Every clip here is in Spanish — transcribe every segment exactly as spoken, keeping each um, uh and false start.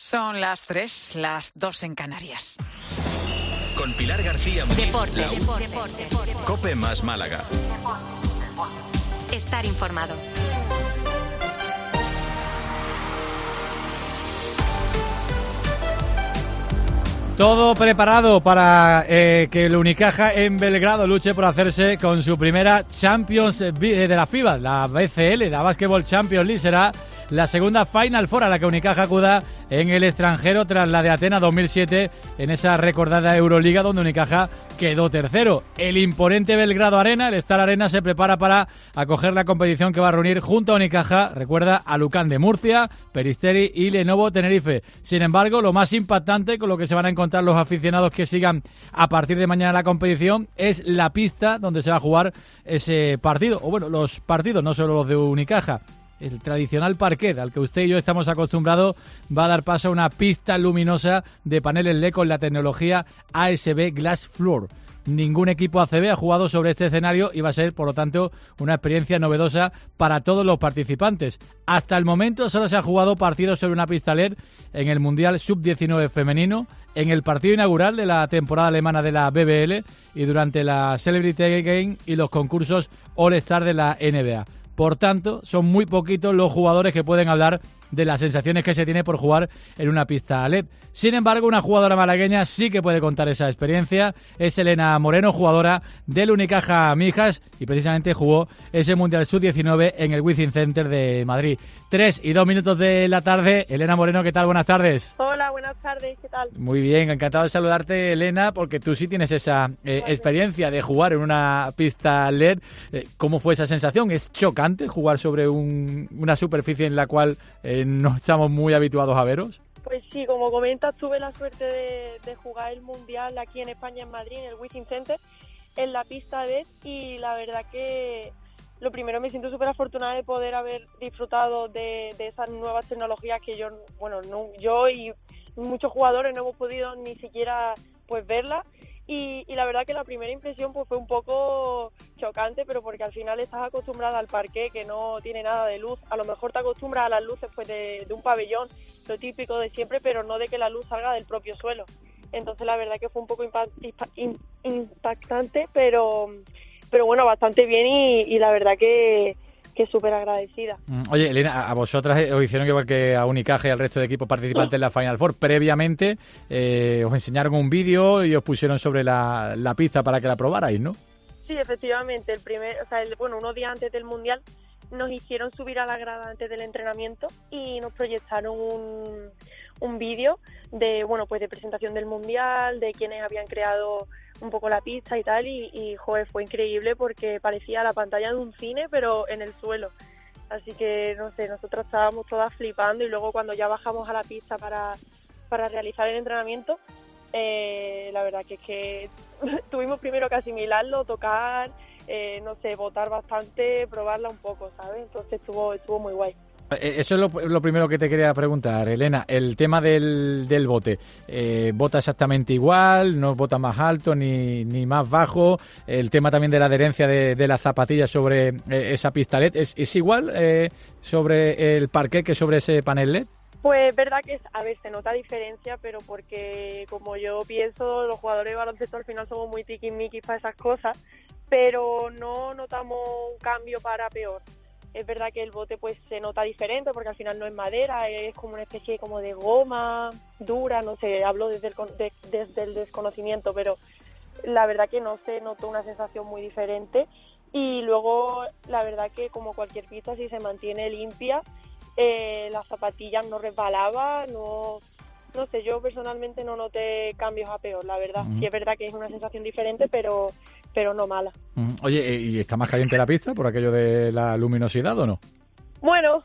Son las tres, las dos en Canarias. Con Pilar García Muñiz. Deportes. Deportes. COPE más Málaga. Estar informado. Todo preparado para eh, que el Unicaja en Belgrado luche por hacerse con su primera Champions de la FIBA, la B C L, la Basketball Champions League. Será la segunda Final Four a la que Unicaja acuda en el extranjero tras la de Atenas dos mil siete en esa recordada Euroliga donde Unicaja quedó tercero. El imponente Belgrado Arena, el Star Arena, se prepara para acoger la competición que va a reunir junto a Unicaja, recuerda, a Lucan de Murcia, Peristeri y Lenovo Tenerife. Sin embargo, lo más impactante con lo que se van a encontrar los aficionados que sigan a partir de mañana la competición es la pista donde se va a jugar ese partido, o bueno, los partidos, no solo los de Unicaja. El tradicional parquet al que usted y yo estamos acostumbrados va a dar paso a una pista luminosa de paneles L E D con la tecnología A S B Glass Floor. Ningún equipo A C B ha jugado sobre este escenario y va a ser, por lo tanto, una experiencia novedosa para todos los participantes. Hasta el momento solo se han jugado partidos sobre una pista L E D en el Mundial sub diecinueve femenino, en el partido inaugural de la temporada alemana de la B B L y durante la Celebrity Game y los concursos All-Star de la N B A. Por tanto, son muy poquitos los jugadores que pueden hablar de las sensaciones que se tiene por jugar en una pista L E D. Sin embargo, una jugadora malagueña sí que puede contar esa experiencia. Es Elena Moreno, jugadora del Unicaja Mijas, y precisamente jugó ese Mundial sub diecinueve en el Wizzing Center de Madrid. Tres y dos minutos de la tarde. Elena Moreno, ¿qué tal? Buenas tardes. Hola, buenas tardes, ¿qué tal? Muy bien, encantado de saludarte, Elena, porque tú sí tienes esa eh, experiencia de jugar en una pista L E D. Eh, ¿Cómo fue esa sensación? ¿Es chocante jugar sobre un, una superficie en la cual eh, no estamos muy habituados a veros? Pues sí, como comentas, tuve la suerte de, de jugar el Mundial aquí en España, en Madrid, en el Wizzing Center, en la pista L E D, y la verdad que lo primero, me siento súper afortunada de poder haber disfrutado de, de esas nuevas tecnologías que yo, bueno, no, yo y muchos jugadores no hemos podido ni siquiera pues verlas. Y, y la verdad que la primera impresión pues fue un poco chocante, pero porque al final estás acostumbrada al parqué, que no tiene nada de luz. A lo mejor te acostumbras a las luces pues de, de un pabellón, lo típico de siempre, pero no de que la luz salga del propio suelo. Entonces la verdad que fue un poco impact, impact, impactante, pero, pero bueno, bastante bien y, y la verdad que... que súper agradecida. Oye, Elena, a vosotras os hicieron igual que a Unicaja y al resto de equipos participantes en la Final Four. Previamente eh, os enseñaron un vídeo y os pusieron sobre la, la pista para que la probarais, ¿no? Sí, efectivamente. El primer, o sea, el, bueno, unos días antes del Mundial nos hicieron subir a la grada antes del entrenamiento y nos proyectaron un, un vídeo de, bueno, pues de presentación del Mundial, de quienes habían creado un poco la pista y tal, y, y joder, fue increíble porque parecía la pantalla de un cine pero en el suelo, así que no sé, nosotros estábamos todas flipando y luego cuando ya bajamos a la pista para, para realizar el entrenamiento, eh, la verdad que es que tuvimos primero que asimilarlo, tocar, eh, no sé, botar bastante, probarla un poco, ¿sabes? Entonces estuvo, estuvo muy guay. Eso es lo, lo primero que te quería preguntar, Elena. El tema del, del bote. Eh, ¿Bota exactamente igual? ¿No bota más alto ni, ni más bajo? El tema también de la adherencia de, de las zapatillas sobre eh, esa pista L E D. ¿Es, es igual eh, sobre el parquet que sobre ese panel L E D? Pues es verdad que, a ver, se nota diferencia, pero porque, como yo pienso, los jugadores de baloncesto al final somos muy tiquismiquis para esas cosas, pero no notamos un cambio para peor. Es verdad que el bote pues se nota diferente porque al final no es madera, es como una especie como de goma dura, no sé, hablo desde el, de, desde el desconocimiento, pero la verdad que no se notó una sensación muy diferente. Y luego la verdad que como cualquier pista, si se mantiene limpia, eh, las zapatillas no resbalaban, no... No sé, yo personalmente no noté cambios a peor, la verdad. Uh-huh. Sí es verdad que es una sensación diferente, pero pero no mala. Uh-huh. Oye, ¿y está más caliente la pista por aquello de la luminosidad o no? Bueno,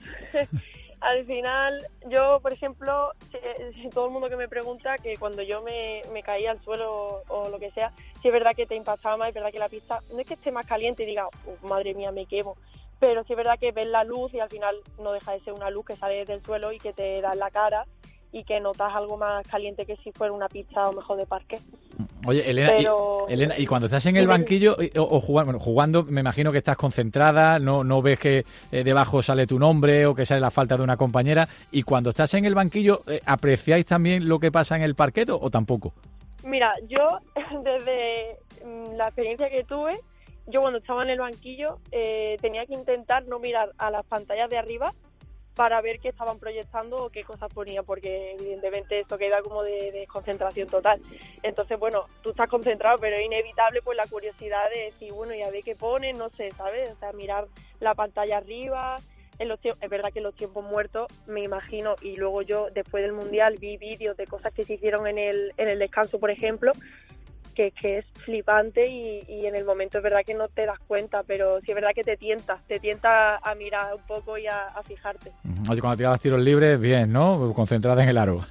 al final, yo, por ejemplo, si, si todo el mundo que me pregunta que cuando yo me, me caía al suelo o lo que sea, sí es verdad que te impactaba más, es verdad que la pista no es que esté más caliente y diga, oh, madre mía, me quemo, pero sí es verdad que ves la luz y al final no deja de ser una luz que sale del suelo y que te da en la cara. y que notas algo más caliente que si fuera una pista o mejor de parque. Oye, Elena, Pero... y, Elena, y cuando estás en el banquillo o, o jugando, bueno, jugando, me imagino que estás concentrada, no, no ves que eh, debajo sale tu nombre o que sale la falta de una compañera, y cuando estás en el banquillo, eh, ¿apreciáis también lo que pasa en el parquet o, o tampoco? Mira, yo desde la experiencia que tuve, yo cuando estaba en el banquillo eh, tenía que intentar no mirar a las pantallas de arriba para ver qué estaban proyectando o qué cosas ponía, porque evidentemente eso queda como de, de concentración total. Entonces, bueno, tú estás concentrado, pero es inevitable pues la curiosidad de decir, bueno, ya ve qué pone, no sé, ¿sabes? O sea, mirar la pantalla arriba. En los tiempos, es verdad que en los tiempos muertos, me imagino, y luego yo después del Mundial vi vídeos de cosas que se hicieron en el, en el descanso, por ejemplo, que, que es flipante y, y en el momento es verdad que no te das cuenta, pero sí es verdad que te tienta, te tienta a mirar un poco y a, a fijarte. Oye, cuando tirabas tiros libres, bien, ¿no? Concentrada en el aro.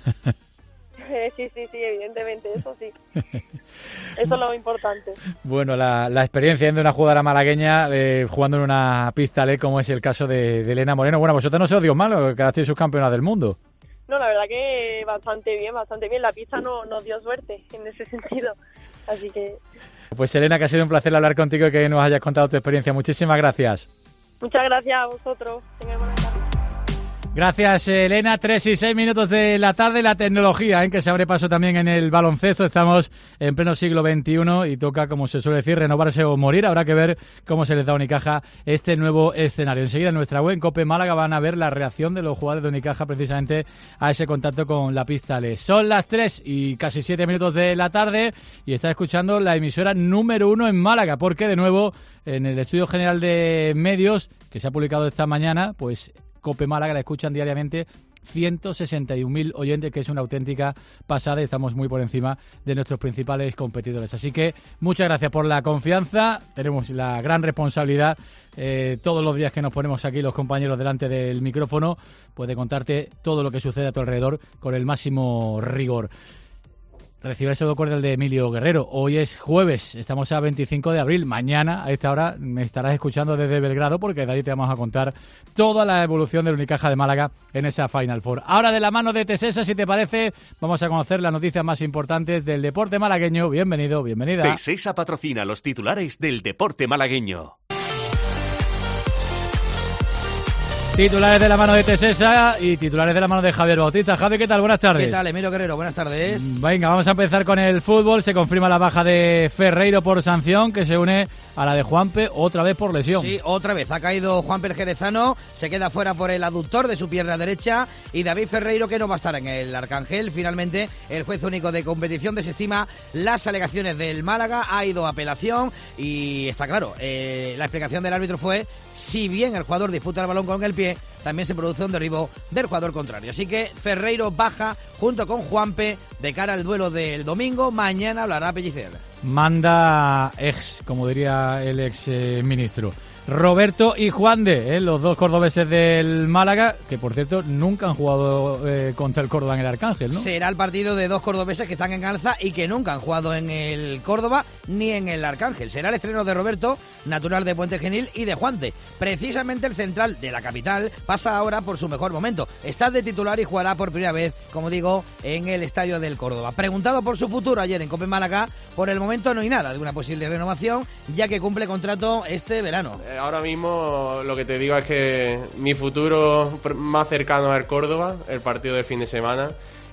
Sí, sí, sí, evidentemente, eso sí. Eso es lo importante. Bueno, la, la experiencia de una jugadora malagueña eh, jugando en una pista L E, como es el caso de, de Elena Moreno. Bueno, vosotros no se os dio mal, que quedasteis subcampeona del mundo. No, la verdad que bastante bien, bastante bien. La pista no, nos dio suerte en ese sentido. Así que... Pues Elena, que ha sido un placer hablar contigo y que nos hayas contado tu experiencia. Muchísimas gracias. Muchas gracias a vosotros. Tengáis buenas tardes. Gracias, Elena. Tres y seis minutos de la tarde. La tecnología, ¿eh? Que se abre paso también en el baloncesto. Estamos en pleno siglo veintiuno y toca, como se suele decir, renovarse o morir. Habrá que ver cómo se les da a Unicaja este nuevo escenario. Enseguida en nuestra web, en Cope Málaga, van a ver la reacción de los jugadores de Unicaja precisamente a ese contacto con la pista L E. Son las tres y casi siete minutos de la tarde y está escuchando la emisora número uno en Málaga, porque de nuevo en el Estudio General de Medios, que se ha publicado esta mañana, pues Cope Málaga la escuchan diariamente ciento sesenta y un mil oyentes, que es una auténtica pasada y estamos muy por encima de nuestros principales competidores. Así que muchas gracias por la confianza. Tenemos la gran responsabilidad eh, todos los días que nos ponemos aquí los compañeros delante del micrófono, pues de contarte todo lo que sucede a tu alrededor con el máximo rigor. Recibe ese doctor de Emilio Guerrero. Hoy es jueves, estamos a veinticinco de abril. Mañana a esta hora me estarás escuchando desde Belgrado, porque de ahí te vamos a contar toda la evolución del Unicaja de Málaga en esa Final Four. Ahora, de la mano de Tesesa, si te parece, vamos a conocer las noticias más importantes del deporte malagueño. Bienvenido, bienvenida. Tesesa patrocina los titulares del deporte malagueño. Titulares de la mano de Tesesa y titulares de la mano de Javier Bautista. Javi, ¿qué tal? Buenas tardes. ¿Qué tal, Emilio Guerrero? Buenas tardes. Venga, vamos a empezar con el fútbol. Se confirma la baja de Ferreiro por sanción, que se une a la de Juanpe, otra vez por lesión. Sí, otra vez. Ha caído Juanpe el jerezano, se queda fuera por el aductor de su pierna derecha, y David Ferreiro, que no va a estar en el Arcángel. Finalmente, el juez único de competición desestima las alegaciones del Málaga, ha ido a apelación y está claro, eh, la explicación del árbitro fue: si bien el jugador disputa el balón con el pie, también se produce un derribo del jugador contrario. Así que Ferreiro baja junto con Juanpe de cara al duelo del domingo. Mañana hablará Pellicer. Manda ex, como diría el ex eh, ministro. Roberto y Juan de, ¿eh? Los dos cordobeses del Málaga, que por cierto nunca han jugado eh, contra el Córdoba en el Arcángel, ¿no? Será el partido de dos cordobeses que están en alza y que nunca han jugado en el Córdoba ni en el Arcángel. Será el estreno de Roberto, natural de Puente Genil, y de Juante. Precisamente el central de la capital pasa ahora por su mejor momento. Está de titular y jugará por primera vez, como digo, en el estadio del Córdoba. Preguntado por su futuro ayer en Cope Málaga, por el momento no hay nada de una posible renovación, ya que cumple contrato este verano. Ahora mismo lo que te digo es que mi futuro más cercano es el Córdoba, el partido del fin de semana,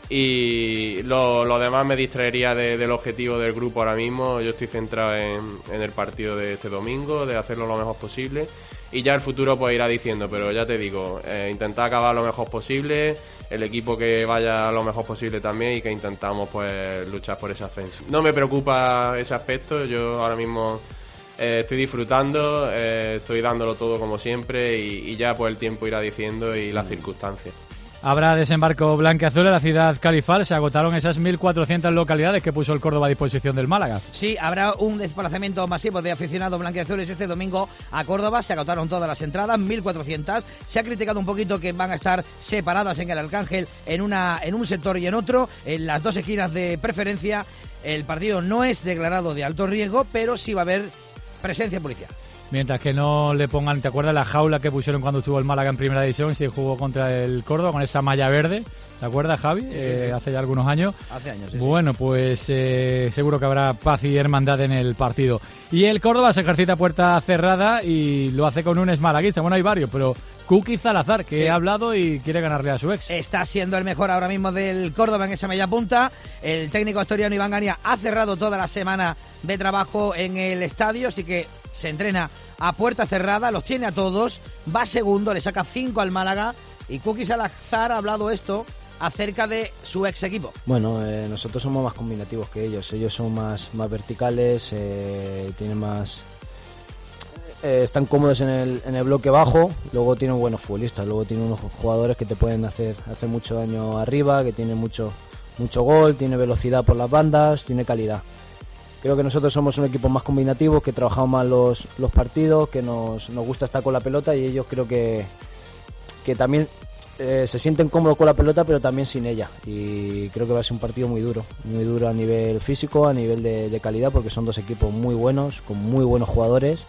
y lo, lo demás me distraería de, del objetivo del grupo ahora mismo. Yo estoy centrado en, en el partido de este domingo, de hacerlo lo mejor posible, y ya el futuro pues irá diciendo, pero ya te digo, eh, intentar acabar lo mejor posible, el equipo que vaya lo mejor posible también, y que intentamos pues luchar por ese ascenso. No me preocupa ese aspecto, yo ahora mismo Eh, estoy disfrutando, eh, estoy dándolo todo como siempre, y, y ya pues el tiempo irá diciendo y las circunstancias. Habrá desembarco blanquiazul en la ciudad califal. Se agotaron esas mil cuatrocientas localidades que puso el Córdoba a disposición del Málaga. Sí, habrá un desplazamiento masivo de aficionados blanquiazules este domingo a Córdoba. Se agotaron todas las entradas, mil cuatrocientas. Se ha criticado un poquito que van a estar separadas en el Arcángel, en, una, en un sector y en otro, en las dos esquinas de preferencia. El partido no es declarado de alto riesgo, pero sí va a haber presencia policial. Mientras que no le pongan, ¿te acuerdas la jaula que pusieron cuando estuvo el Málaga en primera división y se jugó contra el Córdoba con esa malla verde? ¿Te acuerdas, Javi? Sí, sí, eh, sí. Hace ya algunos años. Hace años, sí. Bueno, pues eh, seguro que habrá paz y hermandad en el partido. Y el Córdoba se ejercita a puerta cerrada y lo hace con un esmalaguista. Bueno, hay varios, pero Kuki Salazar, que Sí. ha hablado y quiere ganarle a su ex. Está siendo el mejor ahora mismo del Córdoba en esa media punta. El técnico asturiano Iván Gania ha cerrado toda la semana de trabajo en el estadio, así que se entrena a puerta cerrada, los tiene a todos, va segundo, le saca cinco al Málaga y Kuki Salazar ha hablado esto acerca de su ex equipo. Bueno, eh, nosotros somos más combinativos que ellos. Ellos son más, más verticales, eh, tienen más... Eh, están cómodos en el, en el bloque bajo, luego tienen buenos futbolistas, luego tienen unos jugadores que te pueden hacer, hacer mucho daño arriba, que tienen mucho, mucho gol, tiene velocidad por las bandas, tiene calidad. Creo que nosotros somos un equipo más combinativo, que trabajamos más los, los partidos, que nos, nos gusta estar con la pelota y ellos creo que, que también eh, se sienten cómodos con la pelota, pero también sin ella. Y creo que va a ser un partido muy duro, muy duro a nivel físico, a nivel de, de calidad, porque son dos equipos muy buenos, con muy buenos jugadores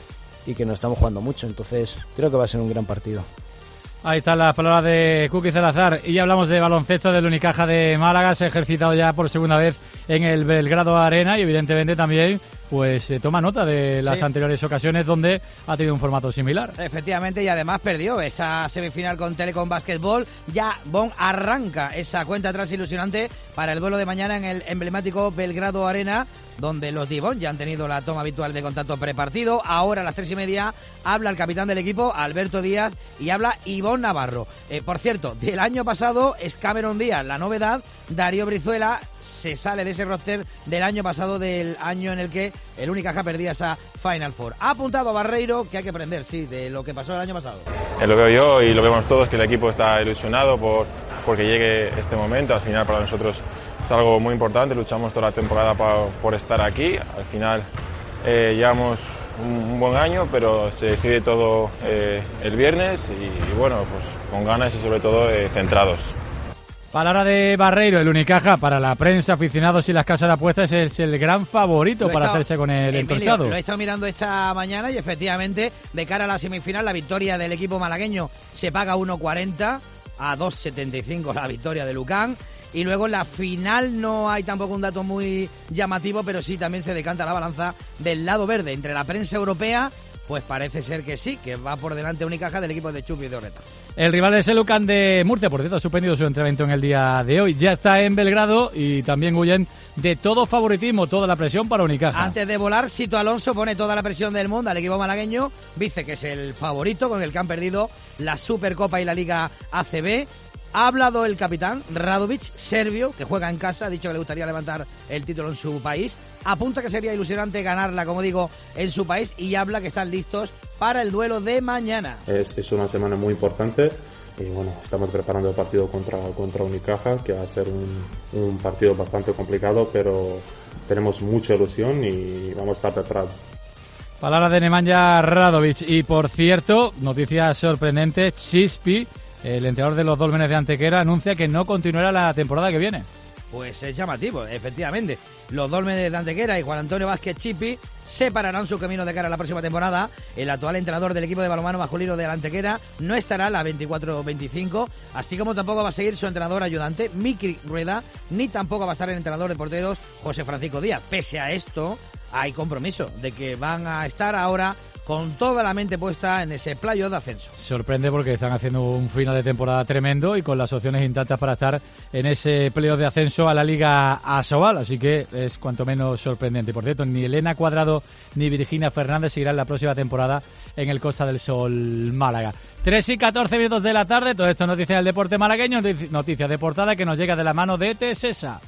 y que nos estamos jugando mucho. Entonces creo que va a ser un gran partido. Ahí están las palabras de Kuki Salazar. Y ya hablamos de baloncesto del Unicaja de Málaga. Se ha ejercitado ya por segunda vez en el Belgrado Arena y evidentemente también pues se toma nota de las Sí. anteriores ocasiones donde ha tenido un formato similar. Efectivamente, y además perdió esa semifinal con Telecom Basketball. Ya Bon arranca esa cuenta atrás ilusionante para el duelo de mañana en el emblemático Belgrado Arena, donde los Divon ya han tenido la toma habitual de contacto prepartido. Ahora a las tres y media habla el capitán del equipo, Alberto Díaz, y habla Ivonne Navarro. Eh, por cierto, del año pasado es Cameron Díaz la novedad. Darío Brizuela se sale de ese roster del año pasado, del año en el que el Unicaja perdía esa Final Four. Ha apuntado Barreiro que hay que aprender, sí, de lo que pasó el año pasado. Eh, lo veo yo y lo vemos todos, que el equipo está ilusionado por porque llegue este momento. Al final para nosotros es algo muy importante, luchamos toda la temporada pa, por estar aquí. Al final eh, llevamos un, un buen año, pero se decide todo eh, el viernes y, y bueno, pues con ganas y sobre todo eh, centrados. Palabra de Barreiro, el Unicaja para la prensa, aficionados y las casas de apuestas es el gran favorito Lo he para estado- hacerse con el Emilio, entorchado. Lo he estado mirando esta mañana y efectivamente, de cara a la semifinal, la victoria del equipo malagueño se paga uno cuarenta, a dos setenta y cinco la victoria de Lucán. Y luego en la final no hay tampoco un dato muy llamativo, pero sí también se decanta la balanza del lado verde. Entre la prensa europea, pues parece ser que sí, que va por delante Unicaja del equipo de Chupi de Orreta. El rival es el Lucán de Murcia, por cierto, ha suspendido su entrenamiento en el día de hoy. Ya está en Belgrado y también huyen de todo favoritismo, toda la presión para Unicaja. Antes de volar, Sito Alonso pone toda la presión del mundo al equipo malagueño. Dice que es el favorito, con el que han perdido la Supercopa y la Liga A C B. Ha hablado el capitán Radovic, serbio, que juega en casa, ha dicho que le gustaría levantar el título en su país. Apunta que sería ilusionante ganarla, como digo, en su país, y habla que están listos para el duelo de mañana. Es, es una semana muy importante y bueno, estamos preparando el partido contra, contra Unicaja, que va a ser un, un partido bastante complicado, pero tenemos mucha ilusión y vamos a estar preparados. Palabra de Nemanja Radovic. Y por cierto, noticia sorprendente, Chispi, el entrenador de los Dólmenes de Antequera, anuncia que no continuará la temporada que viene. Pues es llamativo, efectivamente. Los Dólmenes de Antequera y Juan Antonio Vázquez Chipi separarán su camino de cara a la próxima temporada. El actual entrenador del equipo de balonmano masculino de la Antequera no estará la veinticuatro veinticinco, así como tampoco va a seguir su entrenador ayudante, Miki Rueda, ni tampoco va a estar el entrenador de porteros, José Francisco Díaz. Pese a esto, hay compromiso de que van a estar ahora con toda la mente puesta en ese playoff de ascenso. Sorprende porque están haciendo un final de temporada tremendo y con las opciones intactas para estar en ese playoff de ascenso a la Liga Asobal, así que es cuanto menos sorprendente. Por cierto, ni Elena Cuadrado ni Virginia Fernández seguirán la próxima temporada en el Costa del Sol Málaga. tres y catorce minutos de la tarde, todo esto es noticias del deporte malagueño, noticias de portada que nos llega de la mano de Tesesa.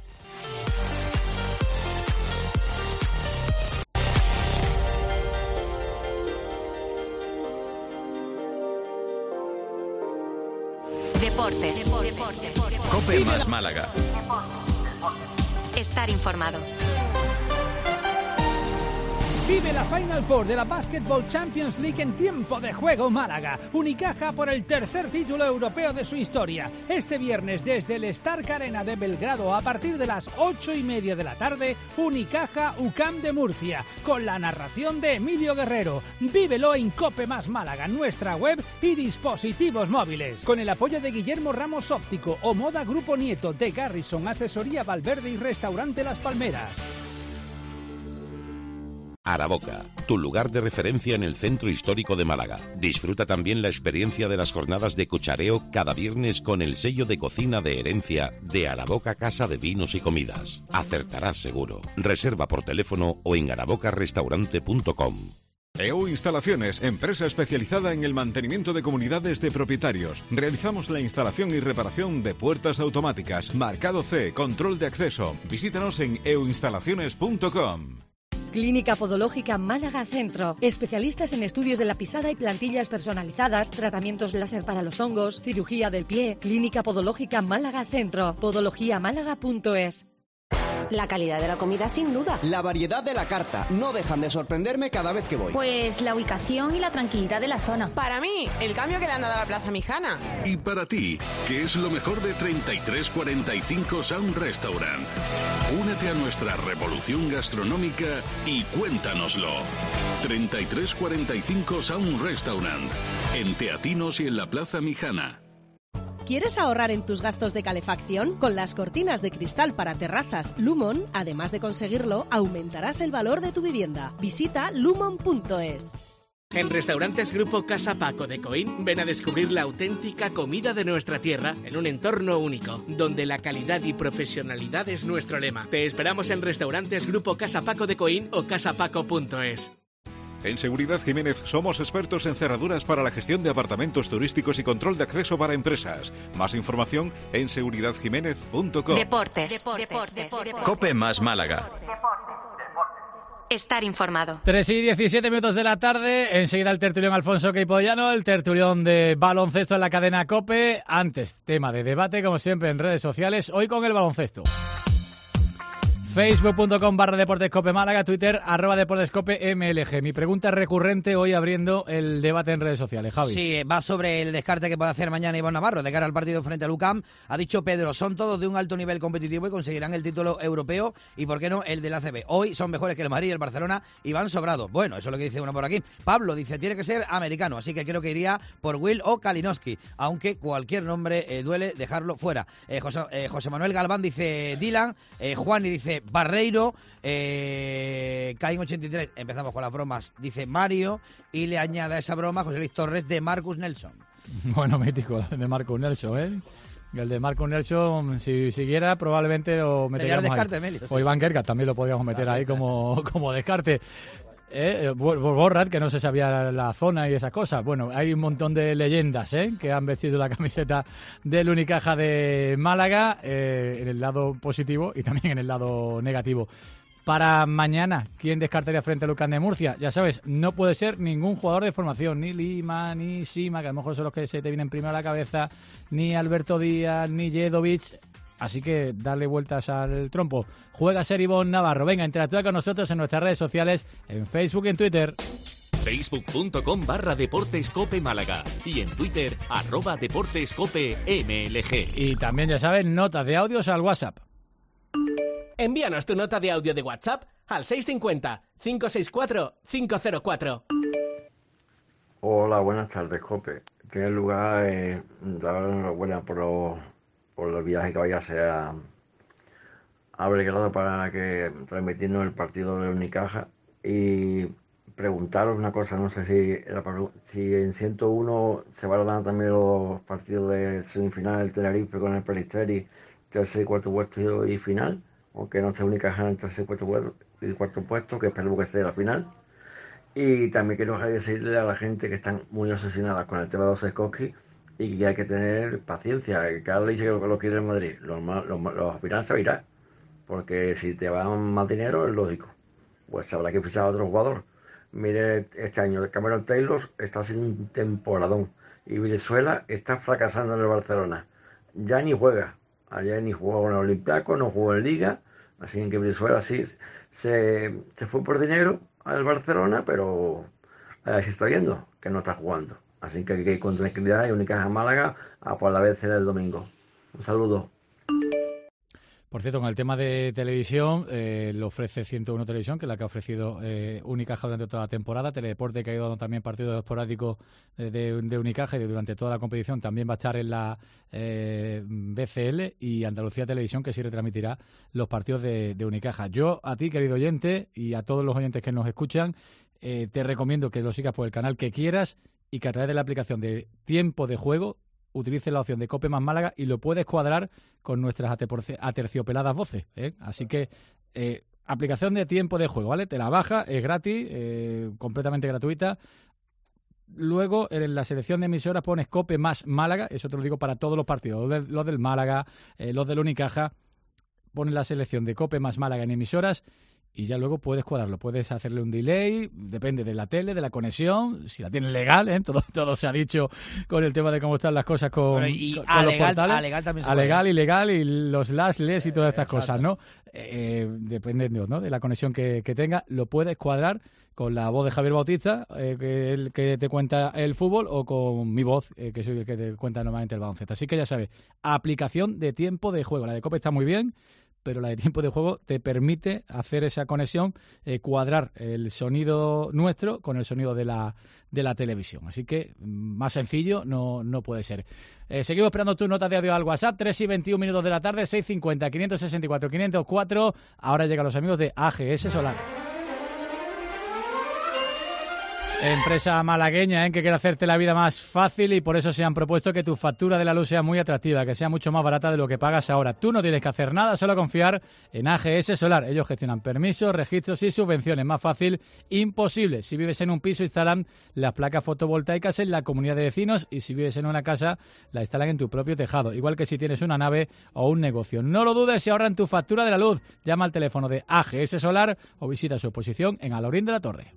Deportes. Deportes. Cope más Málaga. Estar informado. Vive la Final Four de la Basketball Champions League en tiempo de juego Málaga. Unicaja por el tercer título europeo de su historia. Este viernes desde el Stark Arena de Belgrado a partir de las ocho y media de la tarde, Unicaja U C A M de Murcia, con la narración de Emilio Guerrero. Vívelo en Cope Más Málaga, nuestra web y dispositivos móviles. Con el apoyo de Guillermo Ramos Óptico o Moda Grupo Nieto, de Garrison, Asesoría Valverde y Restaurante Las Palmeras. Araboca, tu lugar de referencia en el centro histórico de Málaga. Disfruta también la experiencia de las jornadas de cuchareo cada viernes con el sello de cocina de herencia de Araboca Casa de Vinos y Comidas. Acertarás seguro. Reserva por teléfono o en araboca restaurante punto com. E U Instalaciones, empresa especializada en el mantenimiento de comunidades de propietarios. Realizamos la instalación y reparación de puertas automáticas, marcado C, control de acceso. Visítanos en e u instalaciones punto com. Clínica Podológica Málaga Centro. Especialistas en estudios de la pisada y plantillas personalizadas, tratamientos láser para los hongos, cirugía del pie. Clínica Podológica Málaga Centro. podología málaga punto es. La calidad de la comida, sin duda. La variedad de la carta. No dejan de sorprenderme cada vez que voy. Pues la ubicación y la tranquilidad de la zona. Para mí, el cambio que le han dado a la Plaza Mijana. Y para ti, ¿qué es lo mejor de treinta y tres cuarenta y cinco Sound Restaurant? Únete a nuestra revolución gastronómica y cuéntanoslo. treinta y tres cuarenta y cinco Sound Restaurant. En Teatinos y en la Plaza Mijana. ¿Quieres ahorrar en tus gastos de calefacción? Con las cortinas de cristal para terrazas Lumon, además de conseguirlo, aumentarás el valor de tu vivienda. Visita lumon punto es. En Restaurantes Grupo Casa Paco de Coín, ven a descubrir la auténtica comida de nuestra tierra en un entorno único, donde la calidad y profesionalidad es nuestro lema. Te esperamos en Restaurantes Grupo Casa Paco de Coín o casapaco punto es. En Seguridad Jiménez somos expertos en cerraduras para la gestión de apartamentos turísticos y control de acceso para empresas. Más información en seguridad jiménez punto com. Deportes. Deportes. Deportes. Deportes. Cope Más Málaga. Estar informado. tres y diecisiete minutos de la tarde. Enseguida el tertulión Alfonso Queipollano, el tertulión de baloncesto en la cadena Cope. Antes, tema de debate, como siempre, en redes sociales. Hoy con el baloncesto. facebook punto com barra Deportes Cope Málaga, Twitter, arroba Deportes Cope M L G. Mi pregunta recurrente hoy abriendo el debate en redes sociales, Javi. Sí, va sobre el descarte que puede hacer mañana Iván Navarro de cara al partido frente al U C A M. Ha dicho Pedro, son todos de un alto nivel competitivo y conseguirán el título europeo y, ¿por qué no, el del A C B? Hoy son mejores que el Madrid y el Barcelona y van sobrados. Bueno, eso es lo que dice uno por aquí. Pablo dice, tiene que ser americano, así que creo que iría por Will o Kalinowski, aunque cualquier nombre eh, duele dejarlo fuera. Eh, José, eh, José Manuel Galván dice Dylan, eh, Juani dice Barreiro, eh, Caín ochenta y tres, empezamos con las bromas, dice Mario, y le añade a esa broma José Luis Torres de Marcus Nelson. Bueno, mítico, de Marcus Nelson, ¿eh? El de Marcus Nelson, si siguiera, probablemente lo meteríamos sería el descarte, ahí. Meli. O Iván Gergat también lo podríamos meter claro, ahí como, como descarte. Eh, Borrat, que no se sabía la zona y esas cosas. Bueno, hay un montón de leyendas ¿eh? que han vestido la camiseta del Unicaja de Málaga, eh, en el lado positivo y también en el lado negativo. Para mañana, ¿quién descartaría frente al U C A M de Murcia? Ya sabes, no puede ser ningún jugador de formación, ni Lima, ni Sima, que a lo mejor son los que se te vienen primero a la cabeza, ni Alberto Díaz, ni Jedovic. Así que darle vueltas al trompo. Juega ser Ivón Navarro. Venga, interactúa con nosotros en nuestras redes sociales, en Facebook y en Twitter. facebook punto com barra Deportes Cope Málaga y en Twitter, arroba Deportes Cope M L G. Y también, ya saben, notas de audios al WhatsApp. Envíanos tu nota de audio de WhatsApp al seis cinco cero, cinco seis cuatro, cinco cero cuatro. Hola, buenas tardes, Cope. En primer lugar, eh, dar enhorabuena por los... por el viaje que vaya a hacer a, a Belgrado para que transmitirnos el partido de Unicaja y preguntaros una cosa, no sé si, era para, si en ciento uno se van a dar también los partidos de semifinal del Tenerife con el Peristeri, tercer y cuarto puesto y final, aunque no sea Unicaja en el tercer y cuarto puesto, y cuarto puesto, que esperemos que sea la final. Y también quiero decirle a la gente que están muy obsesionadas con el tema de Osekoski y que hay que tener paciencia, que ahora dice que lo, lo quiere el Madrid, los lo, lo, al final se oirá, porque si te van más dinero es lógico, pues habrá que fichar a otro jugador. Mire, este año Cameron Taylor está haciendo un temporadón y Venezuela está fracasando en el Barcelona, ya ni juega, ayer ni jugó con el Olympiacos, no jugó en Liga, así que Venezuela sí se, se fue por dinero al Barcelona, pero eh, se está viendo que no está jugando. Así que hay que ir con tranquilidad y Unicaja Málaga a por la vez en el domingo. Un saludo. Por cierto, con el tema de televisión, eh, lo ofrece ciento uno Televisión, que es la que ha ofrecido eh, Unicaja durante toda la temporada. Teledeporte, que ha ido también partidos esporádicos de, de, de Unicaja y de, durante toda la competición, también va a estar en la eh, B C L, y Andalucía Televisión, que sí retransmitirá los partidos de, de Unicaja. Yo, a ti, querido oyente, y a todos los oyentes que nos escuchan, eh, te recomiendo que lo sigas por el canal que quieras y que a través de la aplicación de Tiempo de Juego utilices la opción de Cope más Málaga y lo puedes cuadrar con nuestras aterciopeladas voces, ¿eh? Así que eh, aplicación de Tiempo de Juego, ¿vale? Te la baja, es gratis, eh, completamente gratuita. Luego en la selección de emisoras pones Cope más Málaga, eso te lo digo para todos los partidos, los, de, los del Málaga, eh, los del Unicaja, pones la selección de Cope más Málaga en emisoras y ya luego puedes cuadrarlo, puedes hacerle un delay, depende de la tele, de la conexión, si la tienes legal, ¿eh? todo, todo se ha dicho con el tema de cómo están las cosas con, bueno, y con, a con legal, los portales. A legal también se a puede. legal, ilegal y los las, les y todas estas Exacto. cosas, ¿no? Eh, dependiendo, ¿no?, de la conexión que, que tenga, lo puedes cuadrar con la voz de Javier Bautista, eh, que, el, que te cuenta el fútbol, o con mi voz, eh, que soy el que te cuenta normalmente el baloncesto. Así que ya sabes, aplicación de Tiempo de Juego. La de Cope está muy bien, pero la de Tiempo de Juego te permite hacer esa conexión, eh, cuadrar el sonido nuestro con el sonido de la, de la televisión. Así que más sencillo no, no puede ser. Eh, seguimos esperando tus notas de audio al WhatsApp, tres y veintiún minutos de la tarde, seis cincuenta, quinientos sesenta y cuatro, quinientos cuatro. Ahora llegan los amigos de A G S Solar. Empresa malagueña, ¿eh?, que quiere hacerte la vida más fácil, y por eso se han propuesto que tu factura de la luz sea muy atractiva, que sea mucho más barata de lo que pagas ahora. Tú no tienes que hacer nada, solo confiar en A G S Solar. Ellos gestionan permisos, registros y subvenciones. Más fácil, imposible. Si vives en un piso, instalan las placas fotovoltaicas en la comunidad de vecinos, y si vives en una casa, la instalan en tu propio tejado. Igual que si tienes una nave o un negocio. No lo dudes y ahorran tu factura de la luz. Llama al teléfono de A G S Solar o visita su exposición en Alaurín de la Torre.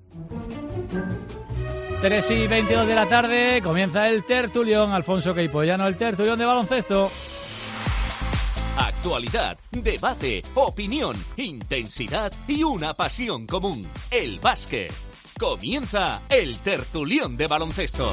tres y veintidós de la tarde, comienza el tertulión. Alfonso Queipollano, el tertulión de baloncesto. Actualidad, debate, opinión, intensidad y una pasión común. El básquet. Comienza el tertulión de baloncesto.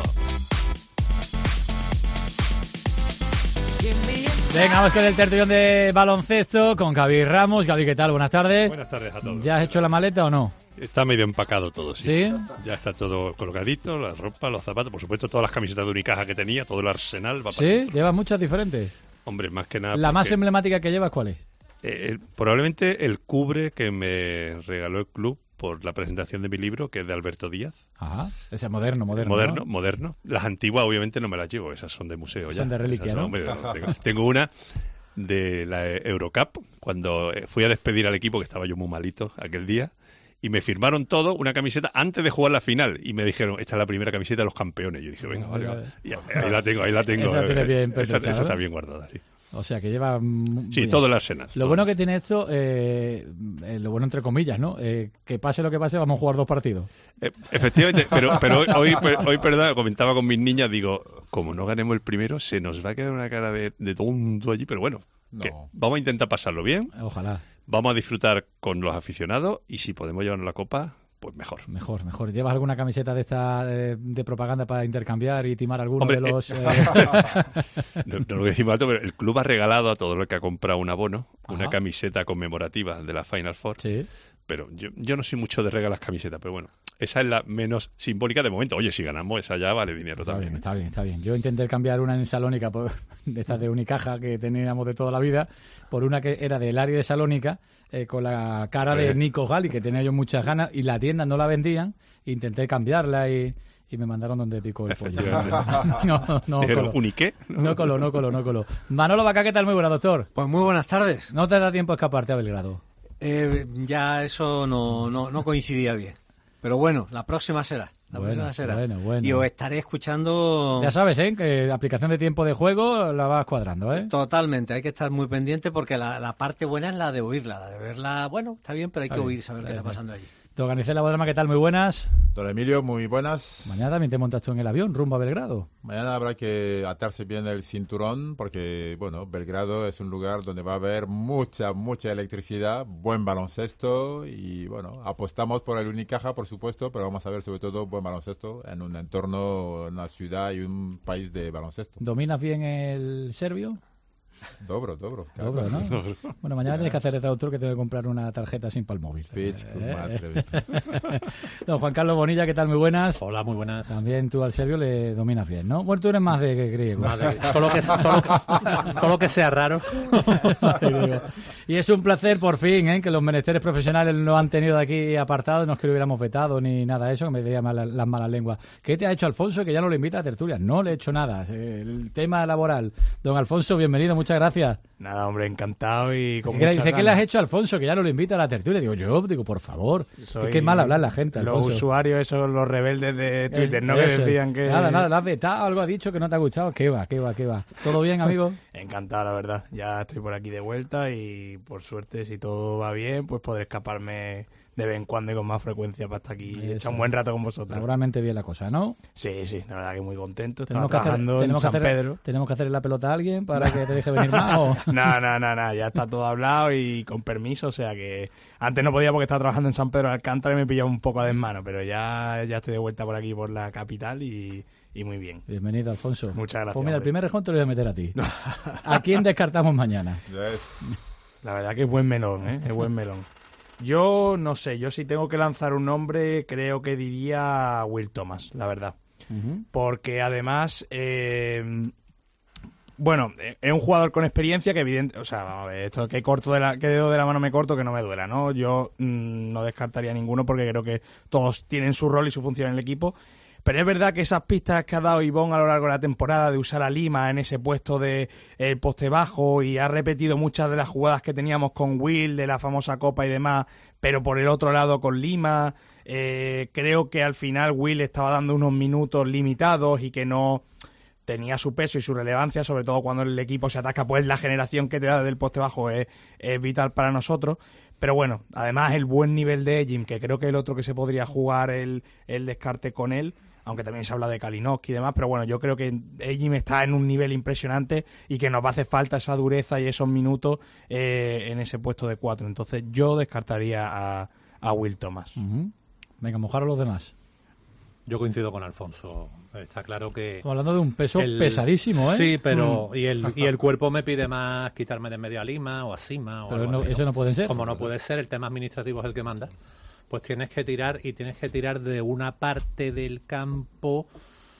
Venga, vamos con el tertulión de baloncesto con Gaby Ramos. Gaby, ¿qué tal? Buenas tardes. Buenas tardes a todos. ¿Ya has hecho la maleta o no? Está medio empacado todo, sí. ¿Sí? Ya está todo colocadito, la ropa, los zapatos, por supuesto, todas las camisetas de Unicaja que tenía, todo el arsenal va para ¿Sí? dentro. ¿Llevas muchas diferentes? Hombre, más que nada... ¿La más porque, emblemática que llevas cuál es? eh, el- probablemente el cubre que me regaló el club por la presentación de mi libro, que es de Alberto Díaz. Ajá, ese es moderno, moderno. Moderno, ¿no? moderno. Las antiguas obviamente no me las llevo, esas son de museo ya. Son de reliquia, Esas son, ¿no? hombre, tengo, tengo una de la Eurocup, cuando eh, fui a despedir al equipo, que estaba yo muy malito aquel día, y me firmaron todo, una camiseta, antes de jugar la final, y me dijeron, esta es la primera camiseta de los campeones. Yo dije, venga, vale, vale. Y ahí la tengo, ahí la tengo. Esa tiene bien esa, pertrechada, esa está ¿no? bien guardada, sí. O sea, que lleva... mm, Sí, bien. todo el arsenal. Lo todo bueno el que tiene esto, eh, eh, lo bueno entre comillas, ¿no? Eh, que pase lo que pase, vamos a jugar dos partidos. Eh, efectivamente, pero, pero hoy, hoy, perdón, comentaba con mis niñas, digo, como no ganemos el primero, se nos va a quedar una cara de, de tonto allí, pero bueno, que vamos a intentar pasarlo bien. Ojalá. Vamos a disfrutar con los aficionados y si podemos llevarnos la copa, pues mejor. Mejor, mejor. ¿Llevas alguna camiseta de esta de, de propaganda para intercambiar y timar a alguno Hombre, de los...? eh, eh, no, no lo voy a decir más alto, pero el club ha regalado a todo el que ha comprado un abono una Ajá. camiseta conmemorativa de la Final Four. Sí. Pero yo, yo no soy mucho de regalar camisetas, pero bueno, esa es la menos simbólica de momento. Oye, si ganamos, esa ya vale dinero Está también. bien, está bien, está bien. Yo intenté cambiar una en Salónica, por, de estas de Unicaja que teníamos de toda la vida, por una que era del área de Salónica, eh, con la cara de Eh. Nico Gali, que tenía yo muchas ganas, y la tienda no la vendían. Intenté cambiarla y, y me mandaron donde picó el pollo. no, no Dijeron, coló. ¿uniqué? No coló, no coló, no coló. Manolo Vaca, ¿qué tal? Muy buena, doctor. Pues muy buenas tardes. No te da tiempo a escaparte a Belgrado. Eh, ya eso no, no, no coincidía bien. Pero bueno, la próxima será. La Bueno, próxima será. bueno, bueno. Y os estaré escuchando... Ya sabes, ¿eh? Que la aplicación de tiempo de juego la vas cuadrando, ¿eh? Totalmente, hay que estar muy pendiente porque la, la parte buena es la de oírla. La de verla, bueno, está bien, pero hay que Está bien, oír, saber qué está está bien. pasando allí. Don Anicela Boderma, ¿qué tal? Muy buenas. Don Emilio, muy buenas. Mañana también te montas tú en el avión, rumbo a Belgrado. Mañana habrá que atarse bien el cinturón porque, bueno, Belgrado es un lugar donde va a haber mucha, mucha electricidad, buen baloncesto y, bueno, apostamos por el Unicaja, por supuesto, pero vamos a ver sobre todo buen baloncesto en un entorno, una ciudad y un país de baloncesto. ¿Dominas bien el serbio? Dobro, dobro. Claro. Dobro, ¿no? Bueno, mañana tienes que hacer el traductor que tengo que comprar una tarjeta SIM para el móvil. Pitch, eh, Don Juan Carlos Bonilla, ¿qué tal? Muy buenas. Hola, muy buenas. También tú al serbio le dominas bien, ¿no? Bueno, tú eres más de griego. Más de, todo, lo que, todo, lo que, todo lo que sea raro. Y es un placer, por fin, ¿eh? Que los menesteres profesionales no han tenido de aquí apartados, no es que lo hubiéramos vetado ni nada de eso, que me diría mal, las malas lenguas. ¿Qué te ha hecho Alfonso que ya no lo invita a tertulia? No le he hecho nada. El tema laboral. Don Alfonso, bienvenido, muchas gracias. Nada, hombre, encantado y con ¿Qué muchas dice ganas. que le has hecho a Alfonso que ya no lo invita a la tertulia? Digo yo, digo, por favor. Soy Qué mal hablar la gente, Alfonso. Los usuarios, esos, los rebeldes de Twitter, ¿no? Eso. Que decían que... Nada, nada, lo has vetado, algo ha dicho que no te ha gustado. ¿Qué va, qué va, qué va? ¿Todo bien, amigo? Encantado, la verdad. Ya estoy por aquí de vuelta y, por suerte, si todo va bien, pues podré escaparme de vez en cuando y con más frecuencia para estar aquí y echar un buen rato con vosotros. Seguramente bien la cosa, ¿no? Sí, sí, la verdad que muy contento. Estaba Tenemos que, hacer, trabajando en tenemos, que San hacer, Pedro. ¿Tenemos que hacerle la pelota a alguien para que te deje venir más? ¿O? No, no, no, no, ya está todo hablado y con permiso, o sea que antes no podía porque estaba trabajando en San Pedro de Alcántara y me pillaba un poco a desmano, pero ya, ya estoy de vuelta por aquí, por la capital y, y muy bien. Bienvenido, Alfonso. Muchas gracias. Pues mira, hombre. el primer rejón te lo voy a meter a ti. ¿A quién descartamos mañana? La verdad que es buen melón, ¿eh? Es buen melón. Yo no sé, yo si tengo que lanzar un nombre, creo que diría Will Thomas, la verdad. Uh-huh. Porque además, eh, bueno, es un jugador con experiencia que evidente, o sea, vamos a ver, esto que corto de la, que dedo de la mano me corto, que no me duela, ¿no? Yo mmm, no descartaría ninguno porque creo que todos tienen su rol y su función en el equipo. Pero es verdad que esas pistas que ha dado Ivonne a lo largo de la temporada de usar a Lima en ese puesto de el poste bajo y ha repetido muchas de las jugadas que teníamos con Will de la famosa Copa y demás, pero por el otro lado con Lima, eh, creo que al final Will estaba dando unos minutos limitados y que no tenía su peso y su relevancia, sobre todo cuando el equipo se ataca, pues la generación que te da del poste bajo es, es vital para nosotros. Pero bueno, además el buen nivel de Ejim, que creo que es el otro que se podría jugar el, el descarte con él, aunque también se habla de Kalinowski y demás, pero bueno, yo creo que Ejim está en un nivel impresionante y que nos va a hacer falta esa dureza y esos minutos eh, en ese puesto de cuatro. Entonces yo descartaría a, a Will Thomas. Uh-huh. Venga, mojar a los demás. Yo coincido con Alfonso. Está claro que... Estamos hablando de un peso el, pesadísimo, ¿eh? Sí, pero... Mm. Y, el, y el cuerpo me pide más quitarme de medio a Lima o a Sima o pero algo no, así, eso no puede ser. Como no puede ser, el tema administrativo es el que manda. Pues tienes que tirar y tienes que tirar de una parte del campo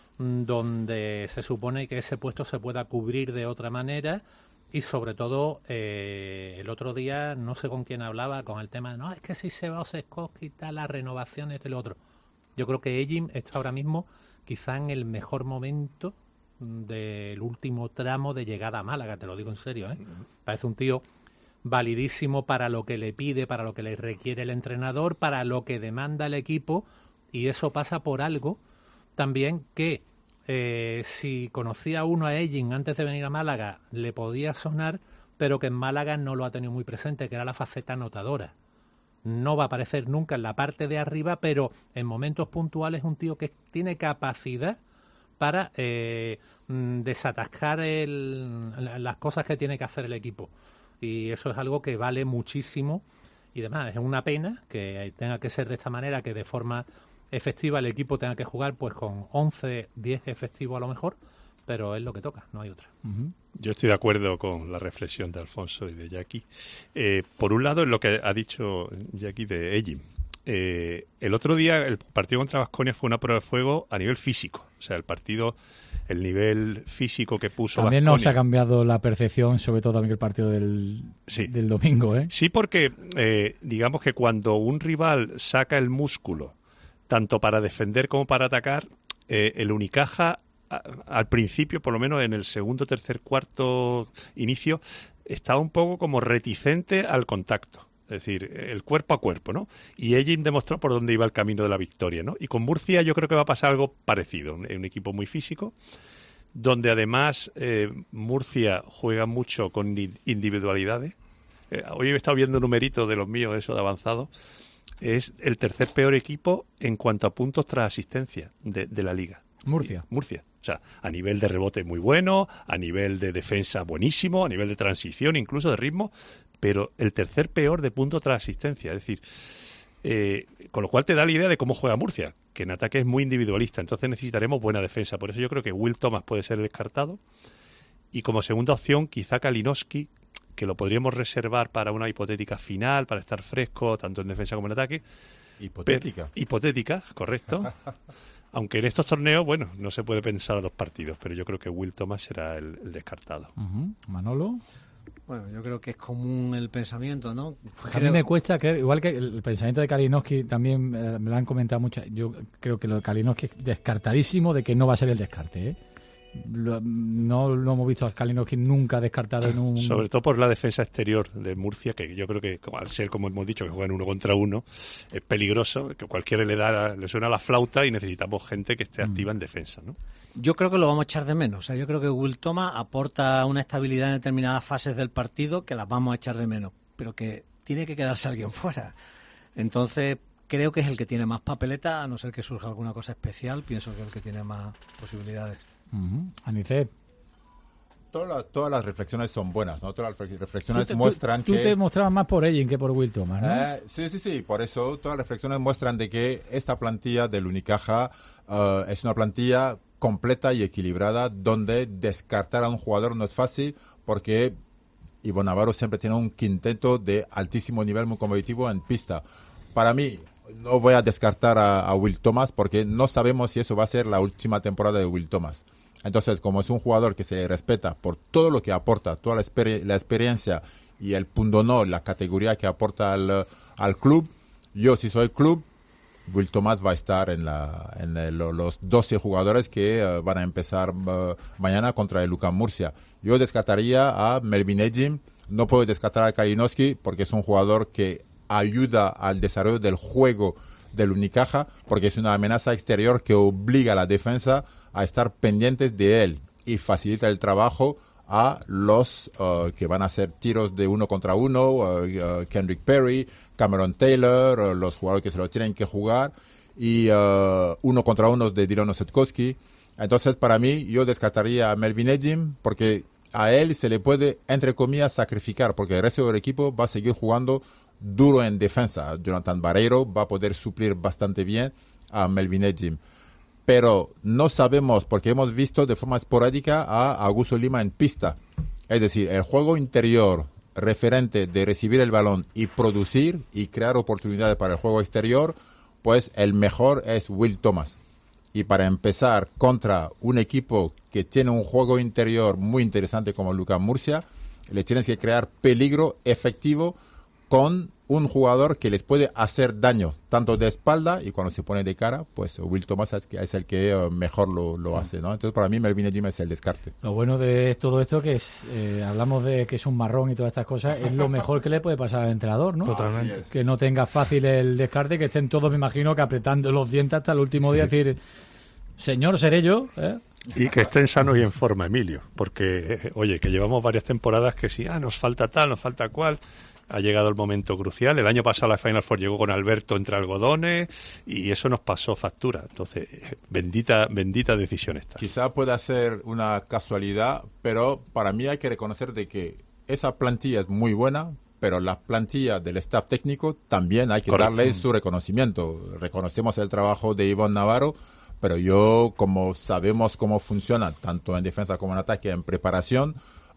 donde se supone que ese puesto se pueda cubrir de otra manera y sobre todo eh, el otro día no sé con quién hablaba con el tema de no, es que si se va Oseskoski y tal, las renovaciones del otro. Yo creo que Ejim está ahora mismo quizá en el mejor momento del último tramo de llegada a Málaga, te lo digo en serio, ¿eh? Parece un tío validísimo para lo que le pide, para lo que le requiere el entrenador, para lo que demanda el equipo, y eso pasa por algo también que eh, si conocía uno a Ejim antes de venir a Málaga le podía sonar, pero que en Málaga no lo ha tenido muy presente, que era la faceta anotadora. No va a aparecer nunca en la parte de arriba, pero en momentos puntuales es un tío que tiene capacidad para eh, desatascar el, las cosas que tiene que hacer el equipo. Y eso es algo que vale muchísimo y demás. Es una pena que tenga que ser de esta manera, que de forma efectiva el equipo tenga que jugar pues con once, diez efectivos a lo mejor, pero es lo que toca, no hay otra. Uh-huh. Yo estoy de acuerdo con la reflexión de Alfonso y de Jackie. Eh, por un lado, en lo que ha dicho Jackie de Ejim. Eh, el otro día, el partido contra Baskonia fue una prueba de fuego a nivel físico. O sea, el partido, el nivel físico que puso También Baskonia. nos ha cambiado la percepción, sobre todo también el partido del, sí. del domingo, ¿eh? Sí, porque eh, digamos que cuando un rival saca el músculo, tanto para defender como para atacar, eh, el Unicaja al principio, por lo menos en el segundo, tercer, cuarto inicio, estaba un poco como reticente al contacto. Es decir, el cuerpo a cuerpo, ¿no? Y Ejim demostró por dónde iba el camino de la victoria, ¿no? Y con Murcia yo creo que va a pasar algo parecido. Un, un equipo muy físico, donde además eh, Murcia juega mucho con individualidades. Eh, hoy he estado viendo un numerito de los míos, eso de avanzado, es el tercer peor equipo en cuanto a puntos tras asistencia de, de la liga. Murcia. Y, Murcia. O sea, a nivel de rebote muy bueno, a nivel de defensa buenísimo, a nivel de transición, incluso de ritmo, pero el tercer peor de puntos tras asistencia. Es decir, eh, con lo cual te da la idea de cómo juega Murcia, que en ataque es muy individualista. Entonces necesitaremos buena defensa. Por eso yo creo que Will Thomas puede ser descartado. Y como segunda opción, quizá Kalinowski, que lo podríamos reservar para una hipotética final, para estar fresco, tanto en defensa como en ataque. Hipotética. Pero, hipotética, correcto. Aunque en estos torneos, bueno, no se puede pensar a dos partidos, pero yo creo que Will Thomas será el, el descartado. Uh-huh. Manolo. Bueno, yo creo que es común el pensamiento, ¿no? Pues a mí me cuesta creer, igual que el pensamiento de Kalinowski también eh, me lo han comentado mucho. Yo creo que lo de Kalinowski es descartadísimo de que no va a ser el descarte, ¿eh? Lo, no lo hemos visto a Kalinowski nunca descartado en un... Sobre todo por la defensa exterior de Murcia, que yo creo que al ser, como hemos dicho, que juegan uno contra uno, es peligroso, que cualquiera le da le suena la flauta y necesitamos gente que esté activa en defensa, ¿no? Yo creo que lo vamos a echar de menos. O sea, yo creo que Will Thomas aporta una estabilidad en determinadas fases del partido que las vamos a echar de menos, pero que tiene que quedarse alguien fuera. Entonces, creo que es el que tiene más papeleta, a no ser que surja alguna cosa especial, pienso que es el que tiene más posibilidades. Uh-huh. Anicet. Todas las, todas las reflexiones son buenas, ¿no? Todas las reflexiones tú te, muestran tú, que... Tú te mostrabas más por Ellen que por Will Thomas, ¿no? Eh, sí, sí, sí, por eso todas las reflexiones muestran de que esta plantilla del Unicaja uh, es una plantilla completa y equilibrada, donde descartar a un jugador no es fácil, porque Ivo Navarro siempre tiene un quinteto de altísimo nivel muy competitivo en pista. Para mí, no voy a descartar a, a Will Thomas, porque no sabemos si eso va a ser la última temporada de Will Thomas. Entonces, como es un jugador que se respeta por todo lo que aporta, toda la, exper- la experiencia y el pundonor, la categoría que aporta al, al club, yo si soy club, Will Thomas va a estar en, la, en el, los doce jugadores que uh, van a empezar uh, mañana contra el UCAM Murcia. Yo descartaría a Melvin Ejim, no puedo descartar a Kalinowski porque es un jugador que ayuda al desarrollo del juego del Unicaja, porque es una amenaza exterior que obliga a la defensa a estar pendientes de él y facilita el trabajo a los uh, que van a hacer tiros de uno contra uno, uh, uh, Kendrick Perry, Cameron Taylor, uh, los jugadores que se lo tienen que jugar, y uh, uno contra uno de Dylan Osetkowski. Entonces, para mí, yo descartaría a Melvin Ejim, porque a él se le puede, entre comillas, sacrificar, porque el resto del equipo va a seguir jugando duro en defensa. Jonathan Barreiro va a poder suplir bastante bien a Melvin Ejim. Pero no sabemos, porque hemos visto de forma esporádica a Augusto Lima en pista. Es decir, el juego interior referente de recibir el balón y producir y crear oportunidades para el juego exterior, pues el mejor es Will Thomas. Y para empezar contra un equipo que tiene un juego interior muy interesante como UCAM Murcia, le tienes que crear peligro efectivo con un jugador que les puede hacer daño, tanto de espalda y cuando se pone de cara, pues Will Thomas es, es el que uh, mejor lo, lo hace, ¿no? Entonces, para mí, Melvin Ejim es el descarte. Lo bueno de todo esto que es, eh, hablamos de que es un marrón y todas estas cosas, es lo mejor que le puede pasar al entrenador, ¿no? Totalmente. Que no tenga fácil el descarte, que estén todos, me imagino, que apretando los dientes hasta el último día, decir, señor, seré yo, ¿eh? Y que estén sanos y en forma, Emilio, porque, eh, oye, que llevamos varias temporadas que sí, ah, nos falta tal, nos falta cual. Ha llegado el momento crucial. El año pasado la Final Four llegó con Alberto entre algodones y eso nos pasó factura. Entonces, bendita bendita decisión esta. Quizá pueda ser una casualidad, pero para mí hay que reconocer de que esa plantilla es muy buena, pero la plantilla del staff técnico también hay que Correcto. darle su reconocimiento. Reconocemos el trabajo de Iván Navarro, pero yo, como sabemos cómo funciona, tanto en defensa como en ataque, en preparación,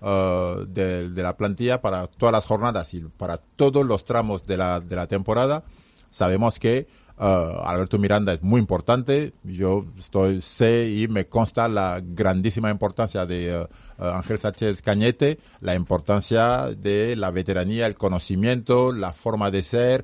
Uh, de, de la plantilla para todas las jornadas y para todos los tramos de la, de la temporada, sabemos que uh, Alberto Miranda es muy importante. Yo estoy sé y me consta la grandísima importancia de uh, uh, Ángel Sánchez Cañete, la importancia de la veteranía, el conocimiento, la forma de ser,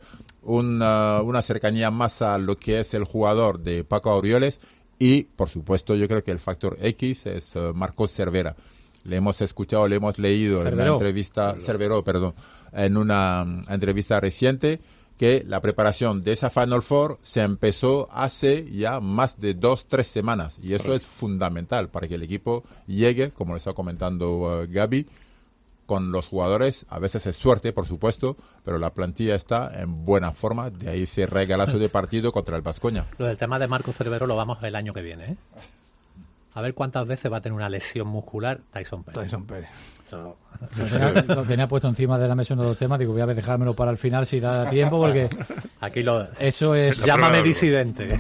una, una cercanía más a lo que es el jugador de Paco Aureoles, y por supuesto yo creo que el factor X es uh, Marcos Cervera. Le hemos escuchado, le hemos leído Cerveró. en una entrevista, Cerveró, perdón, en una um, entrevista reciente, que la preparación de esa Final Four se empezó hace ya más de dos, tres semanas. Y eso Correcto. es fundamental para que el equipo llegue, como lo está comentando uh, Gaby, con los jugadores, a veces es suerte, por supuesto, pero la plantilla está en buena forma, de ahí ese regalazo de partido contra el Baskonia. Lo del tema de Marco Cervero lo vamos a ver el año que viene, ¿eh? A ver cuántas veces va a tener una lesión muscular Tyson Pérez. Tyson Pérez. So... Lo, tenía, lo tenía puesto encima de la mesa uno de los temas, digo, voy a dejármelo para el final si da tiempo, porque aquí lo... eso es... Llámame disidente.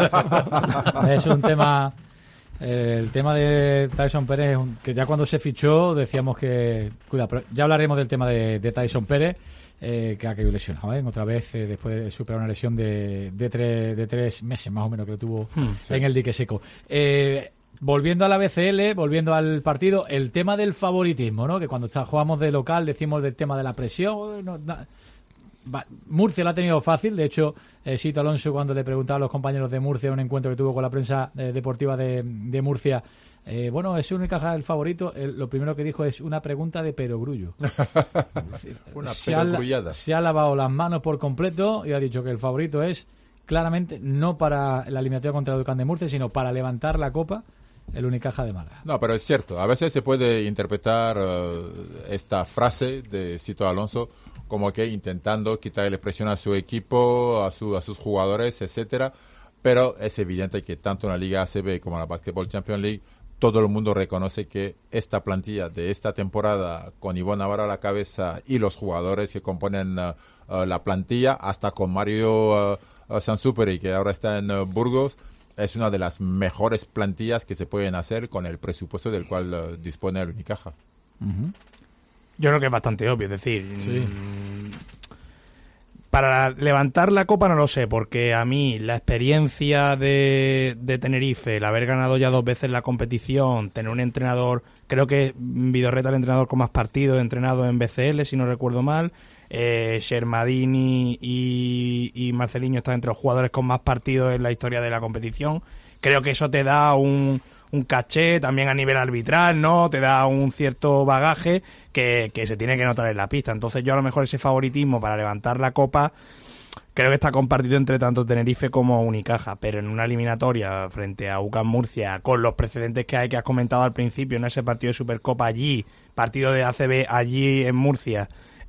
Es un tema... Eh, el tema de Tyson Pérez, que ya cuando se fichó decíamos que... Cuidado, pero ya hablaremos del tema de, de Tyson Pérez, eh, que ha caído lesionado, ¿eh? Otra vez, eh, después de superar una lesión de, de, tres, de tres meses más o menos que tuvo hmm, sí. en el dique seco. Eh, volviendo a la B C L, volviendo al partido, el tema del favoritismo, ¿no? Que cuando está, jugamos de local decimos del tema de la presión... No, no, Murcia lo ha tenido fácil, de hecho eh, Sito Alonso, cuando le preguntaba a los compañeros de Murcia en un encuentro que tuvo con la prensa eh, deportiva de, de Murcia, eh, bueno, ¿es Unicaja el favorito? Eh, lo primero que dijo es una pregunta de perogrullo. Una se, ha, se ha lavado las manos por completo y ha dicho que el favorito es claramente no para la eliminatoria contra el Ducán de Murcia, sino para levantar la copa el Unicaja de Málaga. No, pero es cierto, a veces se puede interpretar uh, esta frase de Sito Alonso como que intentando quitarle presión a su equipo, a, su, a sus jugadores, etcétera. Pero es evidente que tanto en la Liga A C B como en la Basketball Champions League todo el mundo reconoce que esta plantilla de esta temporada, con Ivonne Navarro a la cabeza y los jugadores que componen uh, uh, la plantilla, hasta con Mario uh, uh, Sansuperi, que ahora está en uh, Burgos, es una de las mejores plantillas que se pueden hacer con el presupuesto del cual uh, dispone el Unicaja. Uh-huh. Yo creo que es bastante obvio, es decir, sí. mmm, para levantar la copa no lo sé, porque a mí la experiencia de, de Tenerife, el haber ganado ya dos veces la competición, tener un entrenador, creo que Vidorreta el entrenador con más partidos, entrenado en B C L, si no recuerdo mal, eh, Shermadini y, y Marcelinho están entre los jugadores con más partidos en la historia de la competición. Creo que eso te da un, un caché también a nivel arbitral, ¿no? Te da un cierto bagaje que, que se tiene que notar en la pista. Entonces yo a lo mejor ese favoritismo para levantar la copa creo que está compartido entre tanto Tenerife como Unicaja, pero en una eliminatoria frente a U C A M Murcia, con los precedentes que hay que has comentado al principio, en ese partido de Supercopa allí, partido de A C B allí en Murcia,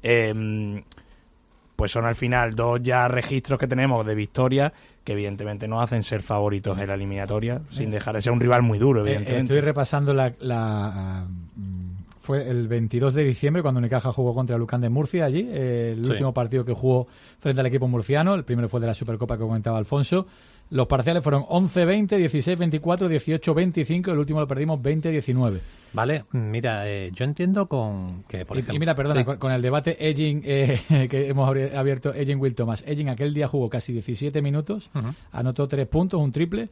eh, pues son al final dos ya registros que tenemos de victoria que evidentemente nos hacen ser favoritos en la eliminatoria, sin dejar de ser un rival muy duro, evidentemente. Eh, estoy repasando la... la uh, fue el veintidós de diciembre cuando Unicaja jugó contra el Lucán de Murcia allí, eh, el sí. último partido que jugó frente al equipo murciano, el primero fue de la Supercopa que comentaba Alfonso. Los parciales fueron once veinte, dieciséis veinticuatro, dieciocho veinticinco, el último lo perdimos veinte diecinueve. Vale, mira, eh, yo entiendo con que, por y, ejemplo... Y mira, perdona, sí. con, con el debate Edging, eh, que hemos abierto, Edging Will Thomas. Edging aquel día jugó casi diecisiete minutos, uh-huh. anotó tres puntos, un triple,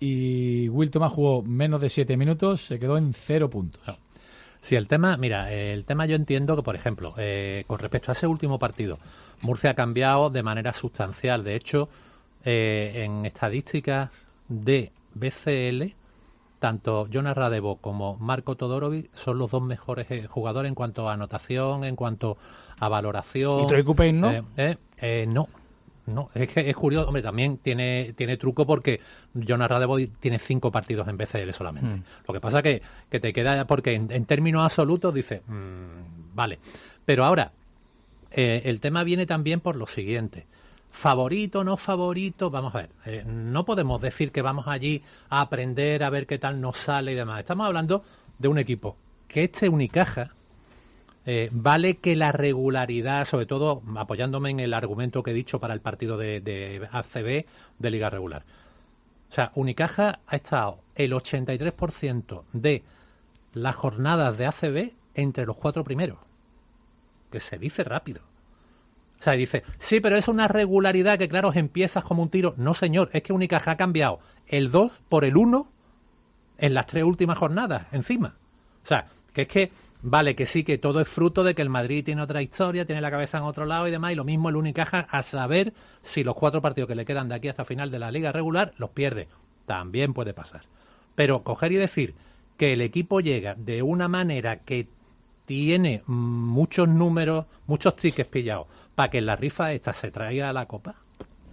y Will Thomas jugó menos de siete minutos, se quedó en cero puntos. No. Sí, el tema, mira, el tema yo entiendo que, por ejemplo, eh, con respecto a ese último partido, Murcia ha cambiado de manera sustancial. De hecho, eh, en estadísticas de B C L, tanto Jonas Radebo como Marco Todorovic son los dos mejores eh, jugadores en cuanto a anotación, en cuanto a valoración. ¿Y Troy Cooper no? Eh, eh, eh, no. No, es que es curioso, hombre, también tiene tiene truco porque Jonas Radebo tiene cinco partidos en B C L solamente. Mm. Lo que pasa que, que te queda, porque en, en términos absolutos dice, mmm, vale. Pero ahora, eh, el tema viene también por lo siguiente. Favorito, no favorito, vamos a ver, eh, no podemos decir que vamos allí a aprender, a ver qué tal nos sale y demás. Estamos hablando de un equipo que este Unicaja, Eh, vale que la regularidad, sobre todo apoyándome en el argumento que he dicho para el partido de, de A C B de Liga Regular. O sea, Unicaja ha estado el ochenta y tres por ciento de las jornadas de A C B entre los cuatro primeros. Que se dice rápido. O sea, dice, sí, pero es una regularidad que, claro, empiezas como un tiro. No, señor, es que Unicaja ha cambiado el dos por el uno en las tres últimas jornadas, encima. O sea, que es que vale, que sí, que todo es fruto de que el Madrid tiene otra historia, tiene la cabeza en otro lado y demás, y lo mismo el Unicaja, a saber si los cuatro partidos que le quedan de aquí hasta final de la Liga Regular los pierde. También puede pasar. Pero coger y decir que el equipo llega de una manera que tiene muchos números, muchos tickets pillados, para que en la rifa esta se traiga a la copa,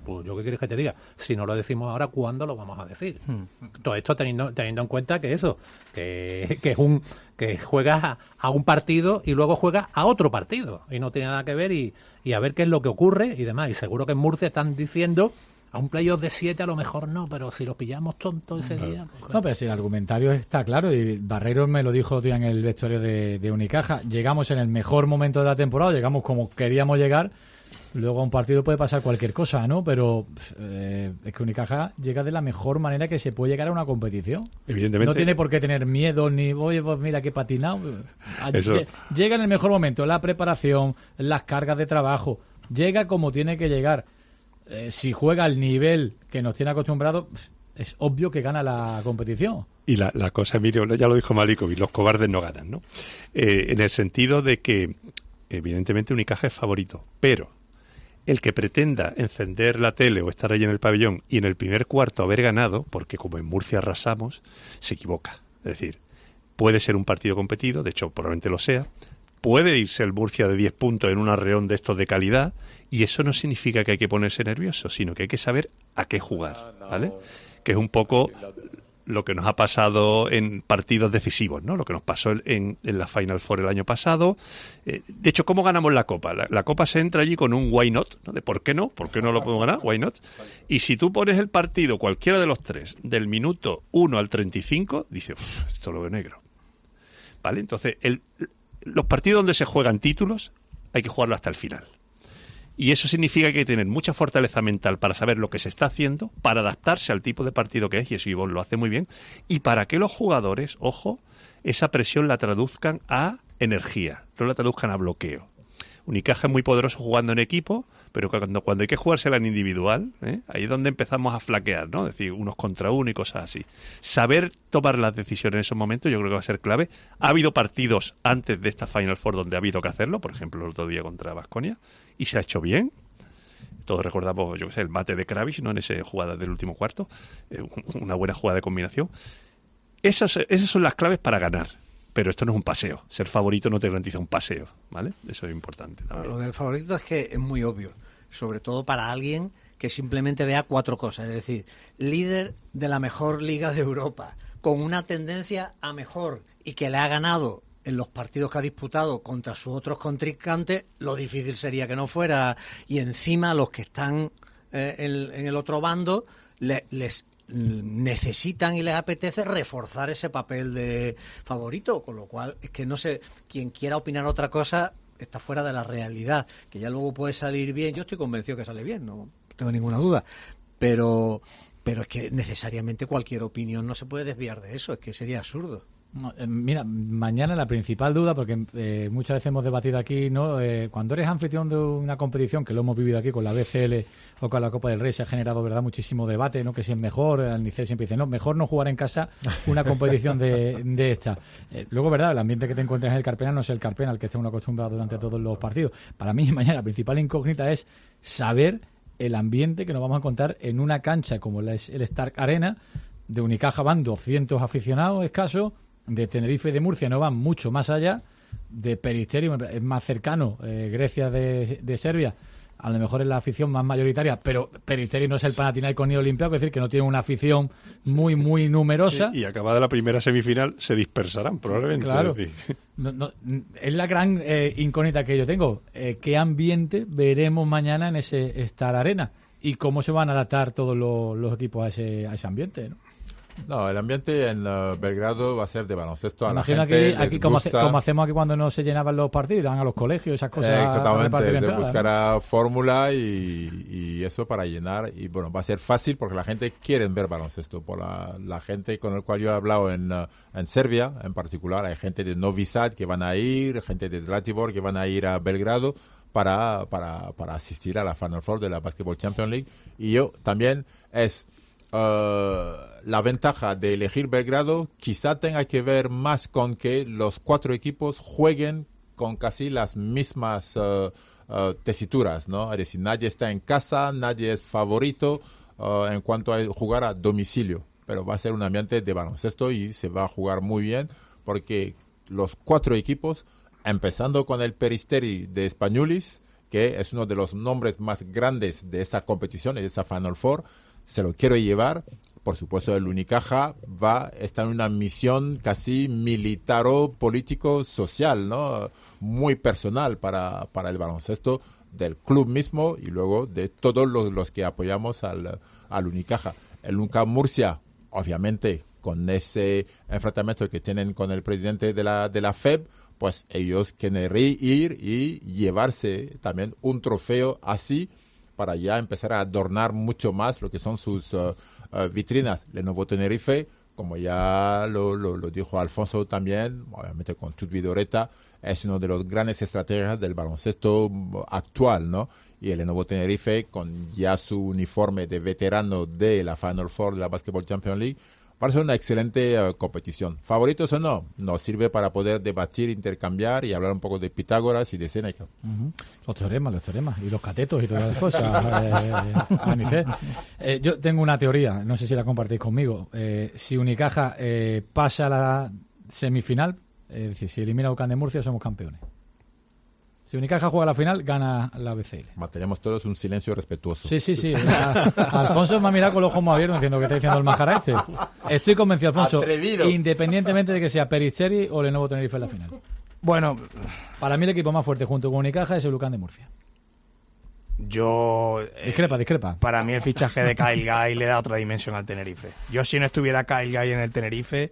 Pues yo qué quieres que te diga. Si no lo decimos ahora, ¿cuándo lo vamos a decir? Hmm. Todo esto teniendo teniendo en cuenta que eso, que, que es un que juegas a, a un partido y luego juegas a otro partido y no tiene nada que ver y, y a ver qué es lo que ocurre y demás. Y seguro que en Murcia están diciendo a un playoff de siete a lo mejor no, pero si los pillamos tontos ese día... Pues, no, pero si el argumentario está claro y Barreiro me lo dijo en el vestuario de, de Unicaja, llegamos en el mejor momento de la temporada, llegamos como queríamos llegar. Luego a un partido puede pasar cualquier cosa, ¿no? Pero eh, es que Unicaja llega de la mejor manera que se puede llegar a una competición. Evidentemente. No tiene por qué tener miedo ni, oye, pues mira qué patinado. Eso. Llega en el mejor momento, la preparación, las cargas de trabajo. Llega como tiene que llegar. Eh, si juega al nivel que nos tiene acostumbrados, es obvio que gana la competición. Y la, la cosa, Emilio, ya lo dijo Malikovic, los cobardes no ganan, ¿no? Eh, en el sentido de que, evidentemente, Unicaja es favorito, pero el que pretenda encender la tele o estar ahí en el pabellón y en el primer cuarto haber ganado, porque como en Murcia arrasamos, se equivoca. Es decir, puede ser un partido competido, de hecho probablemente lo sea, puede irse el Murcia de diez puntos en un arreón de estos de calidad, y eso no significa que hay que ponerse nervioso, sino que hay que saber a qué jugar, ¿vale? Que es un poco lo que nos ha pasado en partidos decisivos, ¿no? Lo que nos pasó en, en la Final Four el año pasado. Eh, de hecho, ¿cómo ganamos la Copa? La, la Copa se entra allí con un why not, ¿no? De ¿por qué no? ¿Por qué no lo podemos ganar? Why not? Y si tú pones el partido, cualquiera de los tres, del minuto uno al treinta y cinco, dices, esto lo veo negro. ¿Vale? Entonces, el, los partidos donde se juegan títulos hay que jugarlo hasta el final. Y eso significa que hay que tener mucha fortaleza mental para saber lo que se está haciendo, para adaptarse al tipo de partido que es, y eso Ivonne lo hace muy bien, y para que los jugadores, ojo, esa presión la traduzcan a energía, no la traduzcan a bloqueo. Unicaja es muy poderoso jugando en equipo, pero cuando, cuando hay que jugársela en individual, ¿eh? Ahí es donde empezamos a flaquear, ¿no? Es decir, unos contra uno y cosas así. Saber tomar las decisiones en esos momentos yo creo que va a ser clave. Ha habido partidos antes de esta Final Four donde ha habido que hacerlo, por ejemplo, el otro día contra Baskonia, y se ha hecho bien. Todos recordamos, yo qué sé, el mate de Kravic, ¿no? En esa jugada del último cuarto, eh, una buena jugada de combinación. Esas, esas son las claves para ganar. Pero esto no es un paseo. Ser favorito no te garantiza un paseo, ¿vale? Eso es importante también. Lo del favorito es que es muy obvio, sobre todo para alguien que simplemente vea cuatro cosas. Es decir, líder de la mejor liga de Europa, con una tendencia a mejor y que le ha ganado en los partidos que ha disputado contra sus otros contrincantes, lo difícil sería que no fuera. Y encima los que están eh, en, en el otro bando le, les necesitan y les apetece reforzar ese papel de favorito, con lo cual es que no sé, quien quiera opinar otra cosa está fuera de la realidad, que ya luego puede salir bien. Yo estoy convencido que sale bien, no tengo ninguna duda, pero pero es que necesariamente cualquier opinión no se puede desviar de eso, es que sería absurdo. No, eh, mira, mañana la principal duda, porque eh, muchas veces hemos debatido aquí, ¿no? Eh, cuando eres anfitrión de una competición, que lo hemos vivido aquí con la B C L o con la Copa del Rey, se ha generado, ¿verdad?, muchísimo debate, ¿no? Que si es mejor, el Nicey siempre dice, no, mejor no jugar en casa una competición de, de esta. Eh, luego, ¿verdad?, el ambiente que te encuentras en el Carpena no es el Carpena al que está uno acostumbrado durante todos los partidos. Para mí, mañana la principal incógnita es saber el ambiente que nos vamos a encontrar en una cancha como la es el Stark Arena. De Unicaja van doscientos aficionados escasos, de Tenerife y de Murcia no van mucho más allá, de Peristeri es más cercano, eh, Grecia de, de Serbia, a lo mejor es la afición más mayoritaria, pero Peristeri no es el Panathinaikos ni Olympiacos, es decir, que no tiene una afición muy, muy numerosa. Y, y acabada la primera semifinal se dispersarán probablemente. Claro, es, no, no, es la gran eh, incógnita que yo tengo, eh, ¿qué ambiente veremos mañana en ese Star Arena? Y cómo se van a adaptar todos los, los equipos a ese, a ese ambiente, ¿no? No, el ambiente en uh, Belgrado va a ser de baloncesto. A Imagino la gente aquí, aquí les como, gusta... hace, como hacemos aquí cuando no se llenaban los partidos, van a los colegios, esas cosas. Eh, exactamente, se ¿no? buscará fórmula y, y eso para llenar. Y bueno, va a ser fácil porque la gente quiere ver baloncesto. Por la, la gente con la cual yo he hablado en, uh, en Serbia, en particular, hay gente de Novi Sad que van a ir, gente de Zlatibor que van a ir a Belgrado para, para, para asistir a la Final Four de la Basketball Champions League. Y yo también es... Uh, la ventaja de elegir Belgrado quizá tenga que ver más con que los cuatro equipos jueguen con casi las mismas uh, uh, tesituras, ¿no? Es decir, nadie está en casa, nadie es favorito uh, en cuanto a jugar a domicilio, pero va a ser un ambiente de baloncesto y se va a jugar muy bien porque los cuatro equipos, empezando con el Peristeri de Españolis que es uno de los nombres más grandes de esa competición, de esa Final Four, se lo quiero llevar. Por supuesto, el Unicaja va está en una misión casi militar o político-social, ¿no? Muy personal para, para el baloncesto del club mismo y luego de todos los, los que apoyamos al, al Unicaja. El Unicaja Murcia, obviamente, con ese enfrentamiento que tienen con el presidente de la, de la F E B, pues ellos quieren ir y llevarse también un trofeo así para ya empezar a adornar mucho más lo que son sus uh, uh, vitrinas. Lenovo Tenerife, como ya lo, lo, lo dijo Alfonso también, obviamente con Chut Vidorreta, es uno de los grandes estrategas del baloncesto actual, ¿no? Y el Lenovo Tenerife, con ya su uniforme de veterano de la Final Four de la Basketball Champions League, parece una excelente uh, competición. ¿Favoritos o no? Nos sirve para poder debatir, intercambiar y hablar un poco de Pitágoras y de Séneca. Uh-huh. Los teoremas, los teoremas y los catetos y todas las cosas. eh, eh, yo tengo una teoría, no sé si la compartís conmigo. Eh, si Unicaja eh, pasa a la semifinal, es decir, si elimina a Ucán de Murcia, somos campeones. Si Unicaja juega la final, gana la B C L. Mantenemos todos un silencio respetuoso. Sí, sí, sí. A, Alfonso me ha mirado con los ojos muy abiertos diciendo que está diciendo el majara este. Estoy convencido, Alfonso, Atrevido. Independientemente de que sea Peristeri o Lenovo Tenerife en la final. Bueno, para mí el equipo más fuerte junto con Unicaja es el Ucán de Murcia. Yo... Discrepa, eh, discrepa. Para mí el fichaje de Kyle Guy le da otra dimensión al Tenerife. Yo si no estuviera Kyle Guy en el Tenerife...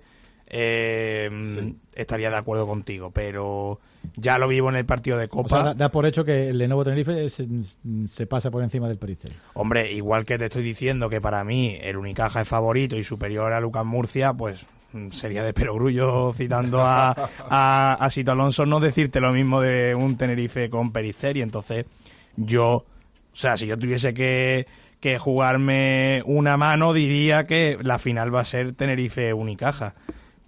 Eh, sí. Estaría de acuerdo contigo, pero ya lo vivo en el partido de Copa. O sea, da, da por hecho que el Lenovo Tenerife se, se pasa por encima del Peristeri. Hombre, igual que te estoy diciendo que para mí el Unicaja es favorito y superior a Lucas Murcia, pues sería de perogrullo, citando a, a, a Sito Alonso, no decirte lo mismo de un Tenerife con Peristeri. Entonces yo, o sea, si yo tuviese que que jugarme una mano, diría que la final va a ser Tenerife-Unicaja.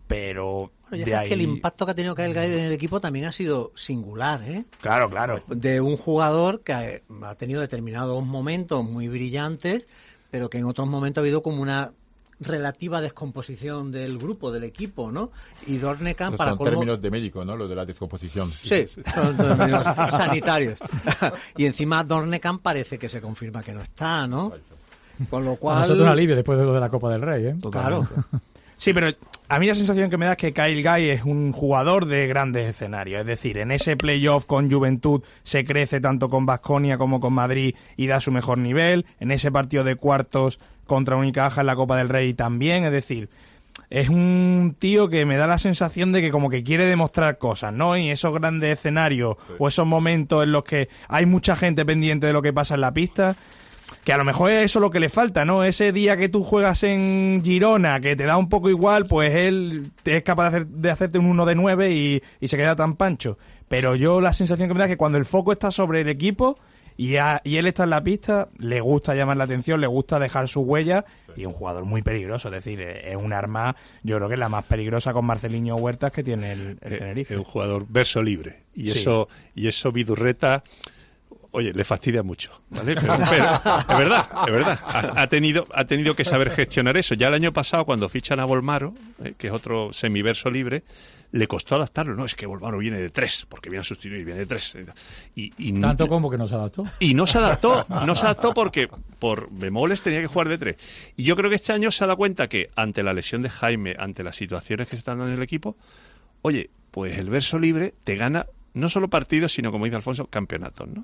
Pero bueno, ya sabes ahí... que el impacto que ha tenido Kyle Guy en el equipo también ha sido singular, ¿eh? Claro, claro. De un jugador que ha tenido determinados momentos muy brillantes, pero que en otros momentos ha habido como una relativa descomposición del grupo, del equipo, ¿no? Y Dornekamp para son colmo... términos de médico, ¿no? Lo de la descomposición. Sí, son términos sanitarios. Y encima Dornekamp parece que se confirma que no está, ¿no? Con lo cual... A nosotros un alivio después de lo de la Copa del Rey, ¿eh? Claro. Sí, pero a mí la sensación que me da es que Kyle Guy es un jugador de grandes escenarios. Es decir, en ese playoff con Juventud se crece tanto con Baskonia como con Madrid y da su mejor nivel. En ese partido de cuartos contra Unicaja en la Copa del Rey también. Es decir, es un tío que me da la sensación de que como que quiere demostrar cosas, ¿no? Y esos grandes escenarios sí. o esos momentos en los que hay mucha gente pendiente de lo que pasa en la pista... Que a lo mejor es eso lo que le falta, ¿no? Ese día que tú juegas en Girona, que te da un poco igual, pues él es capaz de, hacer, de hacerte un uno de nueve y, y se queda tan pancho. Pero yo la sensación que me da es que cuando el foco está sobre el equipo y, a, y él está en la pista, le gusta llamar la atención, le gusta dejar su huella y es un jugador muy peligroso. Es decir, es un arma, yo creo que es la más peligrosa con Marceliño Huertas que tiene el, el Tenerife. Es un jugador verso libre y Sí. eso y eso Vidurreta... Oye, le fastidia mucho, ¿vale? Pero, pero es verdad, es verdad. Ha, ha tenido ha tenido que saber gestionar eso. Ya el año pasado, cuando fichan a Volmaro, eh, que es otro semiverso libre, le costó adaptarlo. No, es que Volmaro viene de tres, porque viene a sustituir, viene de tres. Y, y Tanto como que no se adaptó. Y no se adaptó, no se adaptó porque por bemoles tenía que jugar de tres. Y yo creo que este año se ha dado cuenta que ante la lesión de Jaime, ante las situaciones que se están dando en el equipo, oye, pues el verso libre te gana no solo partidos, sino, como dice Alfonso, campeonatos, ¿no?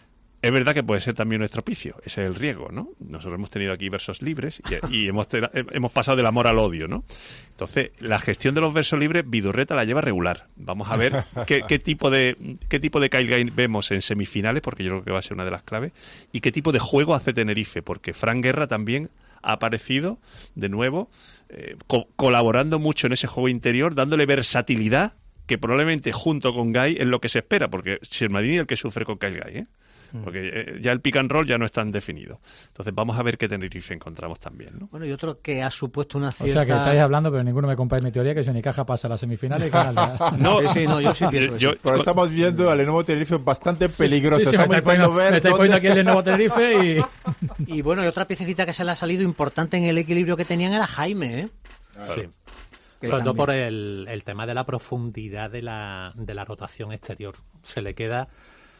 Es verdad que puede ser también un estropicio, ese es el riesgo, ¿no? Nosotros hemos tenido aquí versos libres y, y hemos, te, hemos pasado del amor al odio, ¿no? Entonces, la gestión de los versos libres, Vidurreta la lleva regular. Vamos a ver qué, qué tipo de qué tipo de Kyle Guy vemos en semifinales, porque yo creo que va a ser una de las claves, y qué tipo de juego hace Tenerife, porque Fran Guerra también ha aparecido de nuevo, eh, co- colaborando mucho en ese juego interior, dándole versatilidad, que probablemente junto con Guy es lo que se espera, porque Shermadini es el que sufre con Kyle Guy, ¿eh? Porque eh, ya el pick and roll ya no es tan definido. Entonces vamos a ver qué Tenerife encontramos también, ¿no? Bueno, y otro que ha supuesto una O cierta... sea que estáis hablando, pero ninguno me compráis mi teoría, que si Unicaja pasa a las semifinales y gana la... No, Sí, sí, no, yo sí pienso yo- eso. Pero estamos viendo al Lenovo Tenerife bastante peligroso. Sí, sí, me estamos estáis poniendo, intentando ver me estáis dónde- poniendo aquí el Lenovo Tenerife y... Y bueno, y otra piececita que se le ha salido importante en el equilibrio que tenían era Jaime, ¿eh? Sí. Que Sobre todo también- por el, el tema de la profundidad de la, de la rotación exterior. Se le queda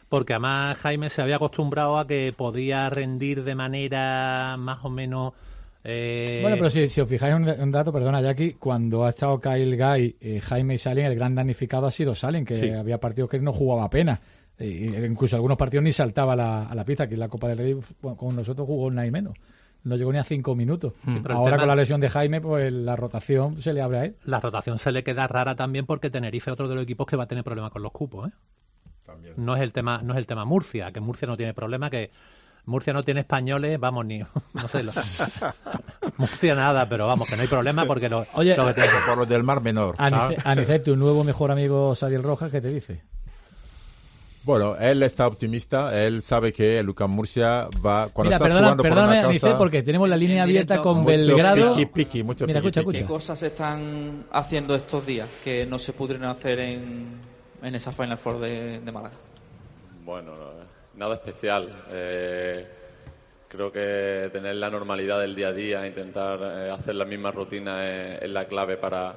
porque además Jaime se había acostumbrado a que podía rendir de manera más o menos... Eh... Bueno, pero si, si os fijáis un, un dato, perdona Jackie, cuando ha estado Kyle Guy, eh, Jaime y Salin, el gran damnificado ha sido Salin, que sí. había partidos que no jugaba apenas. Y incluso algunos partidos ni saltaba a la, a la pista. Aquí en la Copa del Rey bueno, con nosotros jugó nada y menos. No llegó ni a cinco minutos. Sí, ahora con la lesión de Jaime, pues la rotación se le abre a él. La rotación se le queda rara también porque Tenerife es otro de los equipos que va a tener problemas con los cupos, ¿eh? También. No es el tema, no es el tema Murcia, que Murcia no tiene problema, que Murcia no tiene españoles, vamos, ni no sé, lo, Murcia nada, pero vamos, que no hay problema porque lo, Oye, lo que tiene... por los del Mar Menor. Anice, Anice, tu nuevo mejor amigo Sadiel Rojas, ¿qué te dice? Bueno, él está optimista, él sabe que el U C A M Murcia va... Cuando Mira, estás perdona, jugando perdóname, por una Anice, causa, porque tenemos la línea abierta con mucho Belgrado. Piqui, piqui, mucho Mira, piqui, escucha, piqui. escucha. ¿Qué cosas se están haciendo estos días que no se pudieron hacer en, en esa Final Four de, de Málaga? Bueno, nada especial. Eh, creo que tener la normalidad del día a día, intentar eh, hacer la misma rutina es, es la clave para...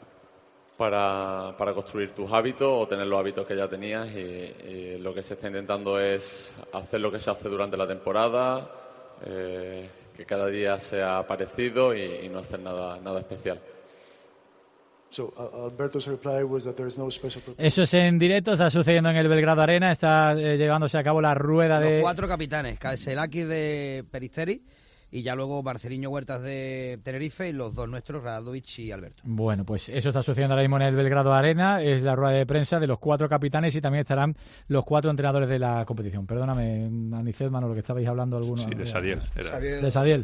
Para, para construir tus hábitos o tener los hábitos que ya tenías y, y lo que se está intentando es hacer lo que se hace durante la temporada, eh, que cada día sea parecido y, y no hacer nada, nada especial. So, uh, Alberto's reply was that there is no special... Eso es en directo, está sucediendo en el Belgrado Arena, está eh, llevándose a cabo la rueda Los de... cuatro capitanes, Selakis de Peristeri y ya luego Marceliño Huertas de Tenerife y los dos nuestros, Radovic y Alberto. Bueno, pues eso está sucediendo ahora mismo en el Belgrado Arena, es la rueda de prensa de los cuatro capitanes y también estarán los cuatro entrenadores de la competición. Perdóname, Anicet, Manolo, que estabais hablando algunos. Sí, de Sadiel. Era. De Sadiel.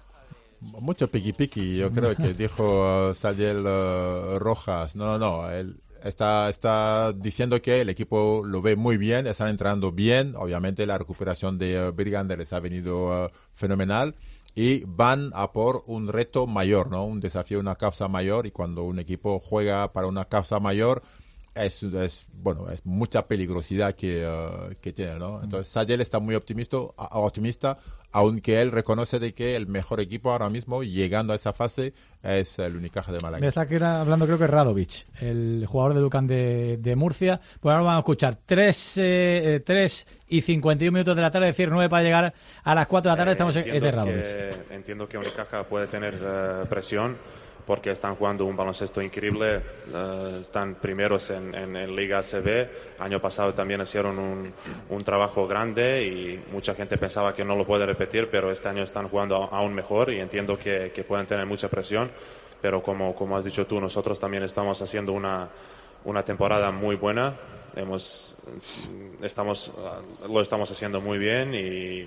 Mucho piqui piqui, yo creo que dijo uh, Sadiel uh, Rojas. No, no, no, él está, está diciendo que el equipo lo ve muy bien, están entrenando bien. Obviamente la recuperación de uh, Birgander les ha venido uh, fenomenal. Y van a por un reto mayor, ¿no? Un desafío, una causa mayor. Y cuando un equipo juega para una causa mayor, es, es bueno, es mucha peligrosidad que, uh, que tiene, ¿no? Entonces, Sadiel está muy optimista, optimista, aunque él reconoce de que el mejor equipo ahora mismo, llegando a esa fase, es el Unicaja de Málaga. Me está hablando, creo que Radovic, el jugador de U C A M de, de Murcia. Pues ahora vamos a escuchar tres, eh, tres y cincuenta y un minutos de la tarde, es decir, nueve para llegar a las cuatro de la tarde. Estamos eh, en de Radovic. Que, entiendo que Unicaja puede tener uh, presión porque están jugando un baloncesto increíble, uh, están primeros en, en, en Liga A C B. Año pasado también hicieron un, un trabajo grande y mucha gente pensaba que no lo puede repetir, pero este año están jugando aún mejor y entiendo que, que pueden tener mucha presión, pero como, como has dicho tú, nosotros también estamos haciendo una, una temporada muy buena, hemos, estamos, lo estamos haciendo muy bien, y,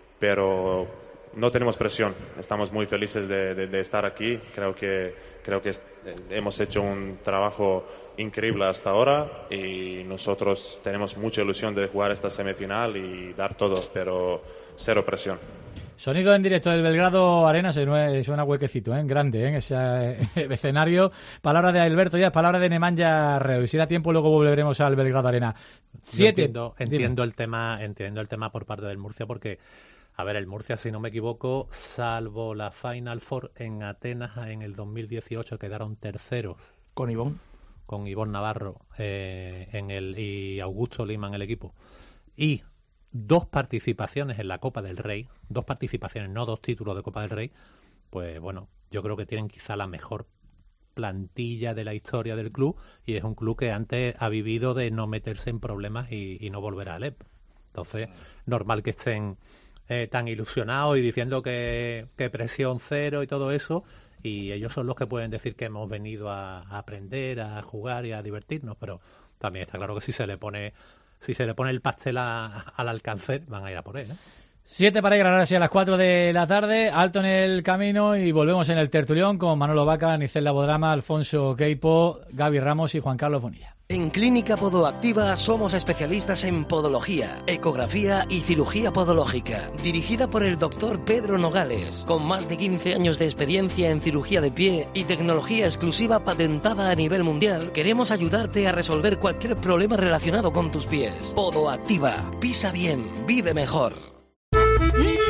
pero no tenemos presión, estamos muy felices de, de, de estar aquí. Creo que, creo que hemos hecho un trabajo increíble hasta ahora y nosotros tenemos mucha ilusión de jugar esta semifinal y dar todo, pero cero presión. Sonido en directo del Belgrado Arena, se suena huequecito, ¿eh? Grande, ¿eh? En ese eh, escenario. Palabra de Alberto Díaz, palabra de Nemanja Reu. Si da tiempo, luego volveremos al Belgrado Arena. Siete. Entiendo, entiendo el tema, entiendo el tema por parte del Murcia, porque a ver, el Murcia, si no me equivoco, salvo la Final Four en Atenas en el dos mil dieciocho, quedaron terceros. Con Ivón. Con Ivón Navarro eh, en el, y Augusto Lima en el equipo. Y dos participaciones en la Copa del Rey, dos participaciones, no dos títulos de Copa del Rey, pues bueno, yo creo que tienen quizá la mejor plantilla de la historia del club y es un club que antes ha vivido de no meterse en problemas y, y no volver a Alep. Entonces, normal que estén Eh, tan ilusionados y diciendo que, que presión cero y todo eso, y ellos son los que pueden decir que hemos venido a, a aprender, a jugar y a divertirnos, pero también está claro que si se le pone si se le pone el pastel a, al alcance, van a ir a por él, ¿eh? Siete para llegar ahora sí a las cuatro de la tarde, alto en el camino y volvemos en el tertulión con Manolo Vaca, Nicel Labodrama, Alfonso Queipo, Gaby Ramos y Juan Carlos Bonilla. En Clínica Podoactiva somos especialistas en podología, ecografía y cirugía podológica. Dirigida por el doctor Pedro Nogales, con más de quince años de experiencia en cirugía de pie y tecnología exclusiva patentada a nivel mundial, queremos ayudarte a resolver cualquier problema relacionado con tus pies. Podoactiva. Pisa bien, vive mejor.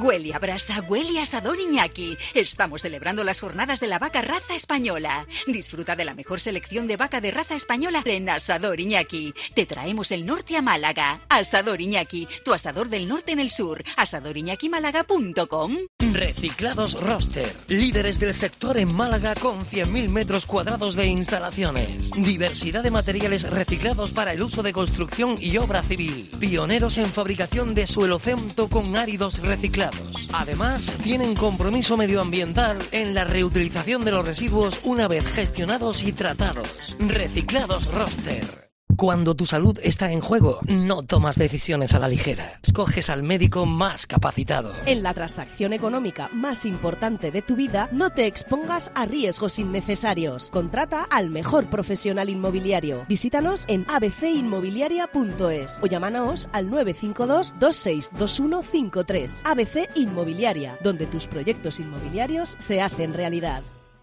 Huele a brasa, huele a asador Iñaki. Estamos celebrando las jornadas de la vaca raza española. Disfruta de la mejor selección de vaca de raza española en Asador Iñaki. Te traemos el norte a Málaga. Asador Iñaki, tu asador del norte en el sur. asador iñaki málaga punto com. Reciclados Roster, líderes del sector en Málaga con cien mil metros cuadrados de instalaciones. Diversidad de materiales reciclados para el uso de construcción y obra civil. Pioneros en fabricación de suelocemento con áridos reciclados. Además, tienen compromiso medioambiental en la reutilización de los residuos una vez gestionados y tratados. Reciclados Roster. Cuando tu salud está en juego, no tomas decisiones a la ligera. Escoges al médico más capacitado. En la transacción económica más importante de tu vida, no te expongas a riesgos innecesarios. Contrata al mejor profesional inmobiliario. Visítanos en a b c inmobiliaria punto es o llámanos al nueve cinco dos, dos seis dos uno cinco tres. A B C Inmobiliaria, donde tus proyectos inmobiliarios se hacen realidad.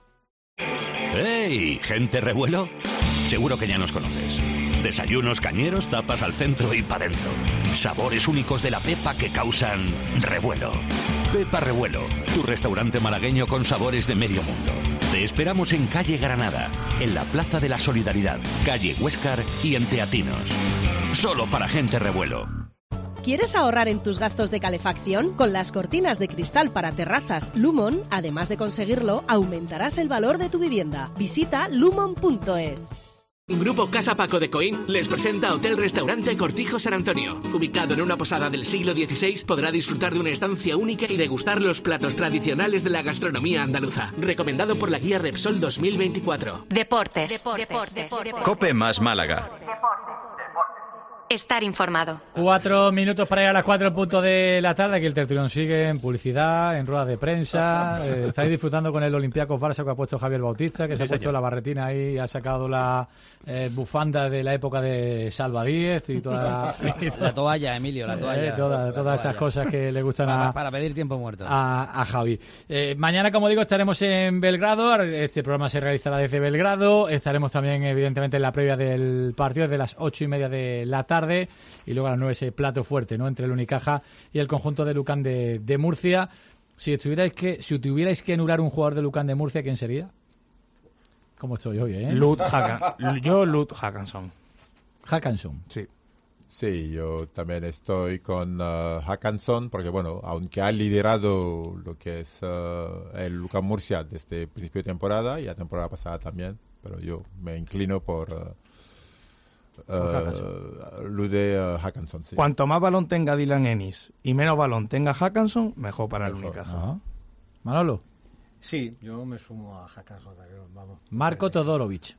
¡Hey, gente revuelo! Seguro que ya nos conoces. Desayunos cañeros, tapas al centro y para dentro. Sabores únicos de la Pepa que causan revuelo. Pepa Revuelo, tu restaurante malagueño con sabores de medio mundo. Te esperamos en calle Granada, en la Plaza de la Solidaridad, calle Huéscar y en Teatinos. Solo para gente revuelo. ¿Quieres ahorrar en tus gastos de calefacción? Con las cortinas de cristal para terrazas Lumon, además de conseguirlo, aumentarás el valor de tu vivienda. Visita lumon punto es. Grupo Casa Paco de Coín les presenta Hotel Restaurante Cortijo San Antonio. Ubicado en una posada del siglo dieciséis, podrá disfrutar de una estancia única y degustar los platos tradicionales de la gastronomía andaluza. Recomendado por la guía Repsol dos mil veinticuatro. Deportes. Deportes. Deportes. Deportes. Cope más Málaga. Estar informado. Cuatro minutos para ir a las cuatro en punto de la tarde. Aquí el tertulión sigue en publicidad, en ruedas de prensa. Eh, estáis disfrutando con el Olympiacos Barça que ha puesto Javier Bautista, que sí, se ha puesto señor. La barretina ahí y ha sacado la eh, bufanda de la época de Salva Díez y toda la, la toalla, Emilio, la toalla. Eh, toda, la todas toalla. Estas cosas que le gustan para, a, para pedir tiempo muerto. A, a Javi. Eh, mañana, como digo, estaremos en Belgrado. Este programa se realizará desde Belgrado. Estaremos también, evidentemente, en la previa del partido desde las ocho y media de la tarde. Y luego a las nueve ese plato fuerte, ¿no? Entre el Unicaja y el conjunto de Lucan de, de Murcia. Si tuvierais que si tuvierais que anular un jugador de Lucan de Murcia, ¿quién sería? ¿Cómo estoy hoy, eh? Lut Hakan. Yo, Lut Haakanson. Haakanson. Sí. Sí, yo también estoy con uh, Haakanson, porque bueno, aunque ha liderado lo que es uh, el Lucan Murcia desde el principio de temporada y la temporada pasada también, pero yo me inclino por... Uh, Uh, Lude uh, Haakanson, sí. Cuanto más balón tenga Dylan Ennis y menos balón tenga Haakanson, mejor para el Unicaja. Ah. Manolo. Sí, yo me sumo a Haakanson. Vamos. Marco Todorovic.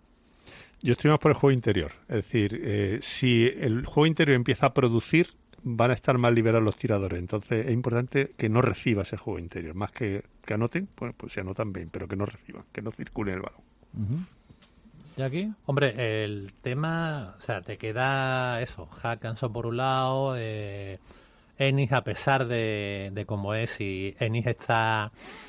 Yo estoy más por el juego interior. Es decir, eh, si el juego interior empieza a producir, van a estar más liberados los tiradores. Entonces es importante que no reciba ese juego interior. Más que, que anoten, pues, pues se anotan bien, pero que no reciban, que no circulen el balón. Uh-huh. ¿Y aquí? Hombre, el tema, o sea, te queda eso, Haakanson por un lado, eh, Ennis a pesar de, de cómo es, si Ennis está,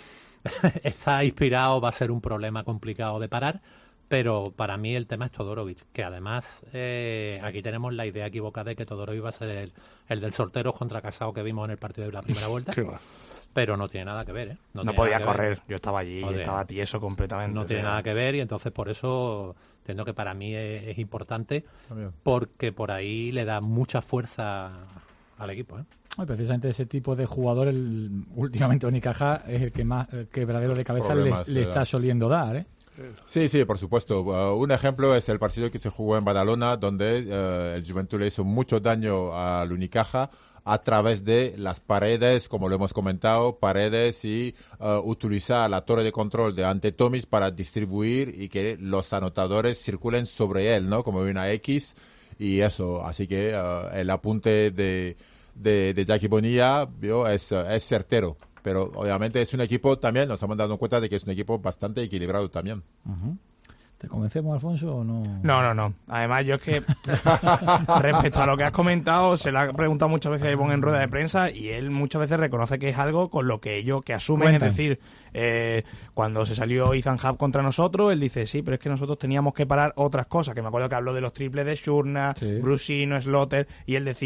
está inspirado va a ser un problema complicado de parar, pero para mí el tema es Todorovic, que además eh, aquí tenemos la idea equivocada de que Todorovic va a ser el, el del sortero contra Casado que vimos en el partido de la primera vuelta. ¿Qué va? Pero no tiene nada que ver, ¿eh? No, no podía correr, ver. Yo estaba allí, no estaba tieso completamente. No tiene sea... nada que ver y entonces por eso entiendo que para mí es, es importante También. Porque por ahí le da mucha fuerza al equipo, ¿eh? Y precisamente ese tipo de jugador, el, últimamente Unicaja, es el que más el quebradero de cabeza le, le está soliendo dar, ¿eh? Sí, sí, por supuesto. Uh, un ejemplo es el partido que se jugó en Badalona, donde uh, el Juventud le hizo mucho daño al Unicaja a través de las paredes, como lo hemos comentado, paredes y uh, utilizar la torre de control de ante Tomis para distribuir y que los anotadores circulen sobre él, ¿no? Como una X y eso. Así que uh, el apunte de, de, de Jackie Bonilla ¿vio? Es, uh, es certero. Pero obviamente es un equipo también, nos hemos dado cuenta de que es un equipo bastante equilibrado también. Uh-huh. ¿Te convencemos, Alfonso, o no? No, no, no. Además, yo es que respecto a lo que has comentado, se le ha preguntado muchas veces a Ivonne en rueda de prensa y él muchas veces reconoce que es algo con lo que ellos que asumen. Cuentan. Es decir, eh, cuando se salió Ethan Hub contra nosotros, él dice, sí, pero es que nosotros teníamos que parar otras cosas. Que me acuerdo que habló de los triples de Shurna, sí. Brusino, Slaughter, y él decía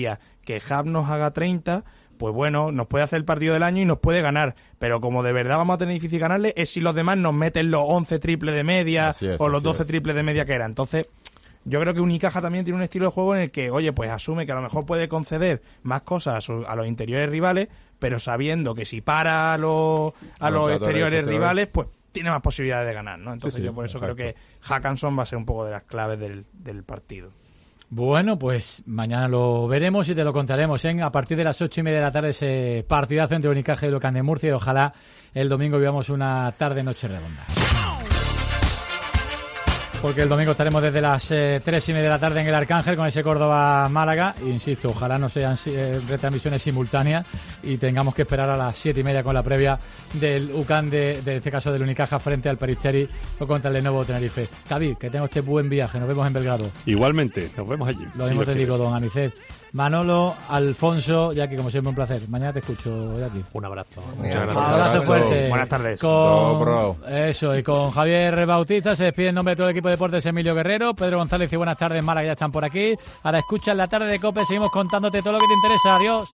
que Hub nos haga treinta, pues bueno, nos puede hacer el partido del año y nos puede ganar. Pero como de verdad vamos a tener difícil ganarle, es si los demás nos meten los once triples de media Así es, o los así doce es. triples de media que era. Entonces, yo creo que Unicaja también tiene un estilo de juego en el que, oye, pues asume que a lo mejor puede conceder más cosas a, su- a los interiores rivales, pero sabiendo que si para a los, a los Marcadores, exteriores etcétera. rivales, pues tiene más posibilidades de ganar, ¿no? Entonces Sí, sí, yo por eso exacto. creo que Hackanson va a ser un poco de las claves del, del partido. Bueno, pues mañana lo veremos y te lo contaremos. ¿eh? A partir de las ocho y media de la tarde ese partidazo entre Unicaja y Lucan de Murcia y ojalá el domingo vivamos una tarde-noche redonda. Porque el domingo estaremos desde las eh, tres y media de la tarde en el Arcángel con ese Córdoba-Málaga. Insisto, ojalá no sean eh, retransmisiones simultáneas y tengamos que esperar a las siete y media con la previa del U C A N, de, de este caso del Unicaja, frente al Peristeri o contra el Lenovo Tenerife. David, que tengo este buen viaje. Nos vemos en Belgrado. Igualmente, nos vemos allí. Lo si mismo Dios te quiere. digo, don Anicet. Manolo, Alfonso, Jackie, como siempre un placer. Mañana te escucho, Jackie. Un abrazo. Muchas gracias. Abrazo fuerte. Buenas tardes. Con, Dobro. Eso, y con Javier Bautista se despide en nombre de todo el equipo de deportes Emilio Guerrero, Pedro González y buenas tardes, Málaga, ya están por aquí. Ahora escucha en la tarde de COPE, seguimos contándote todo lo que te interesa. Adiós.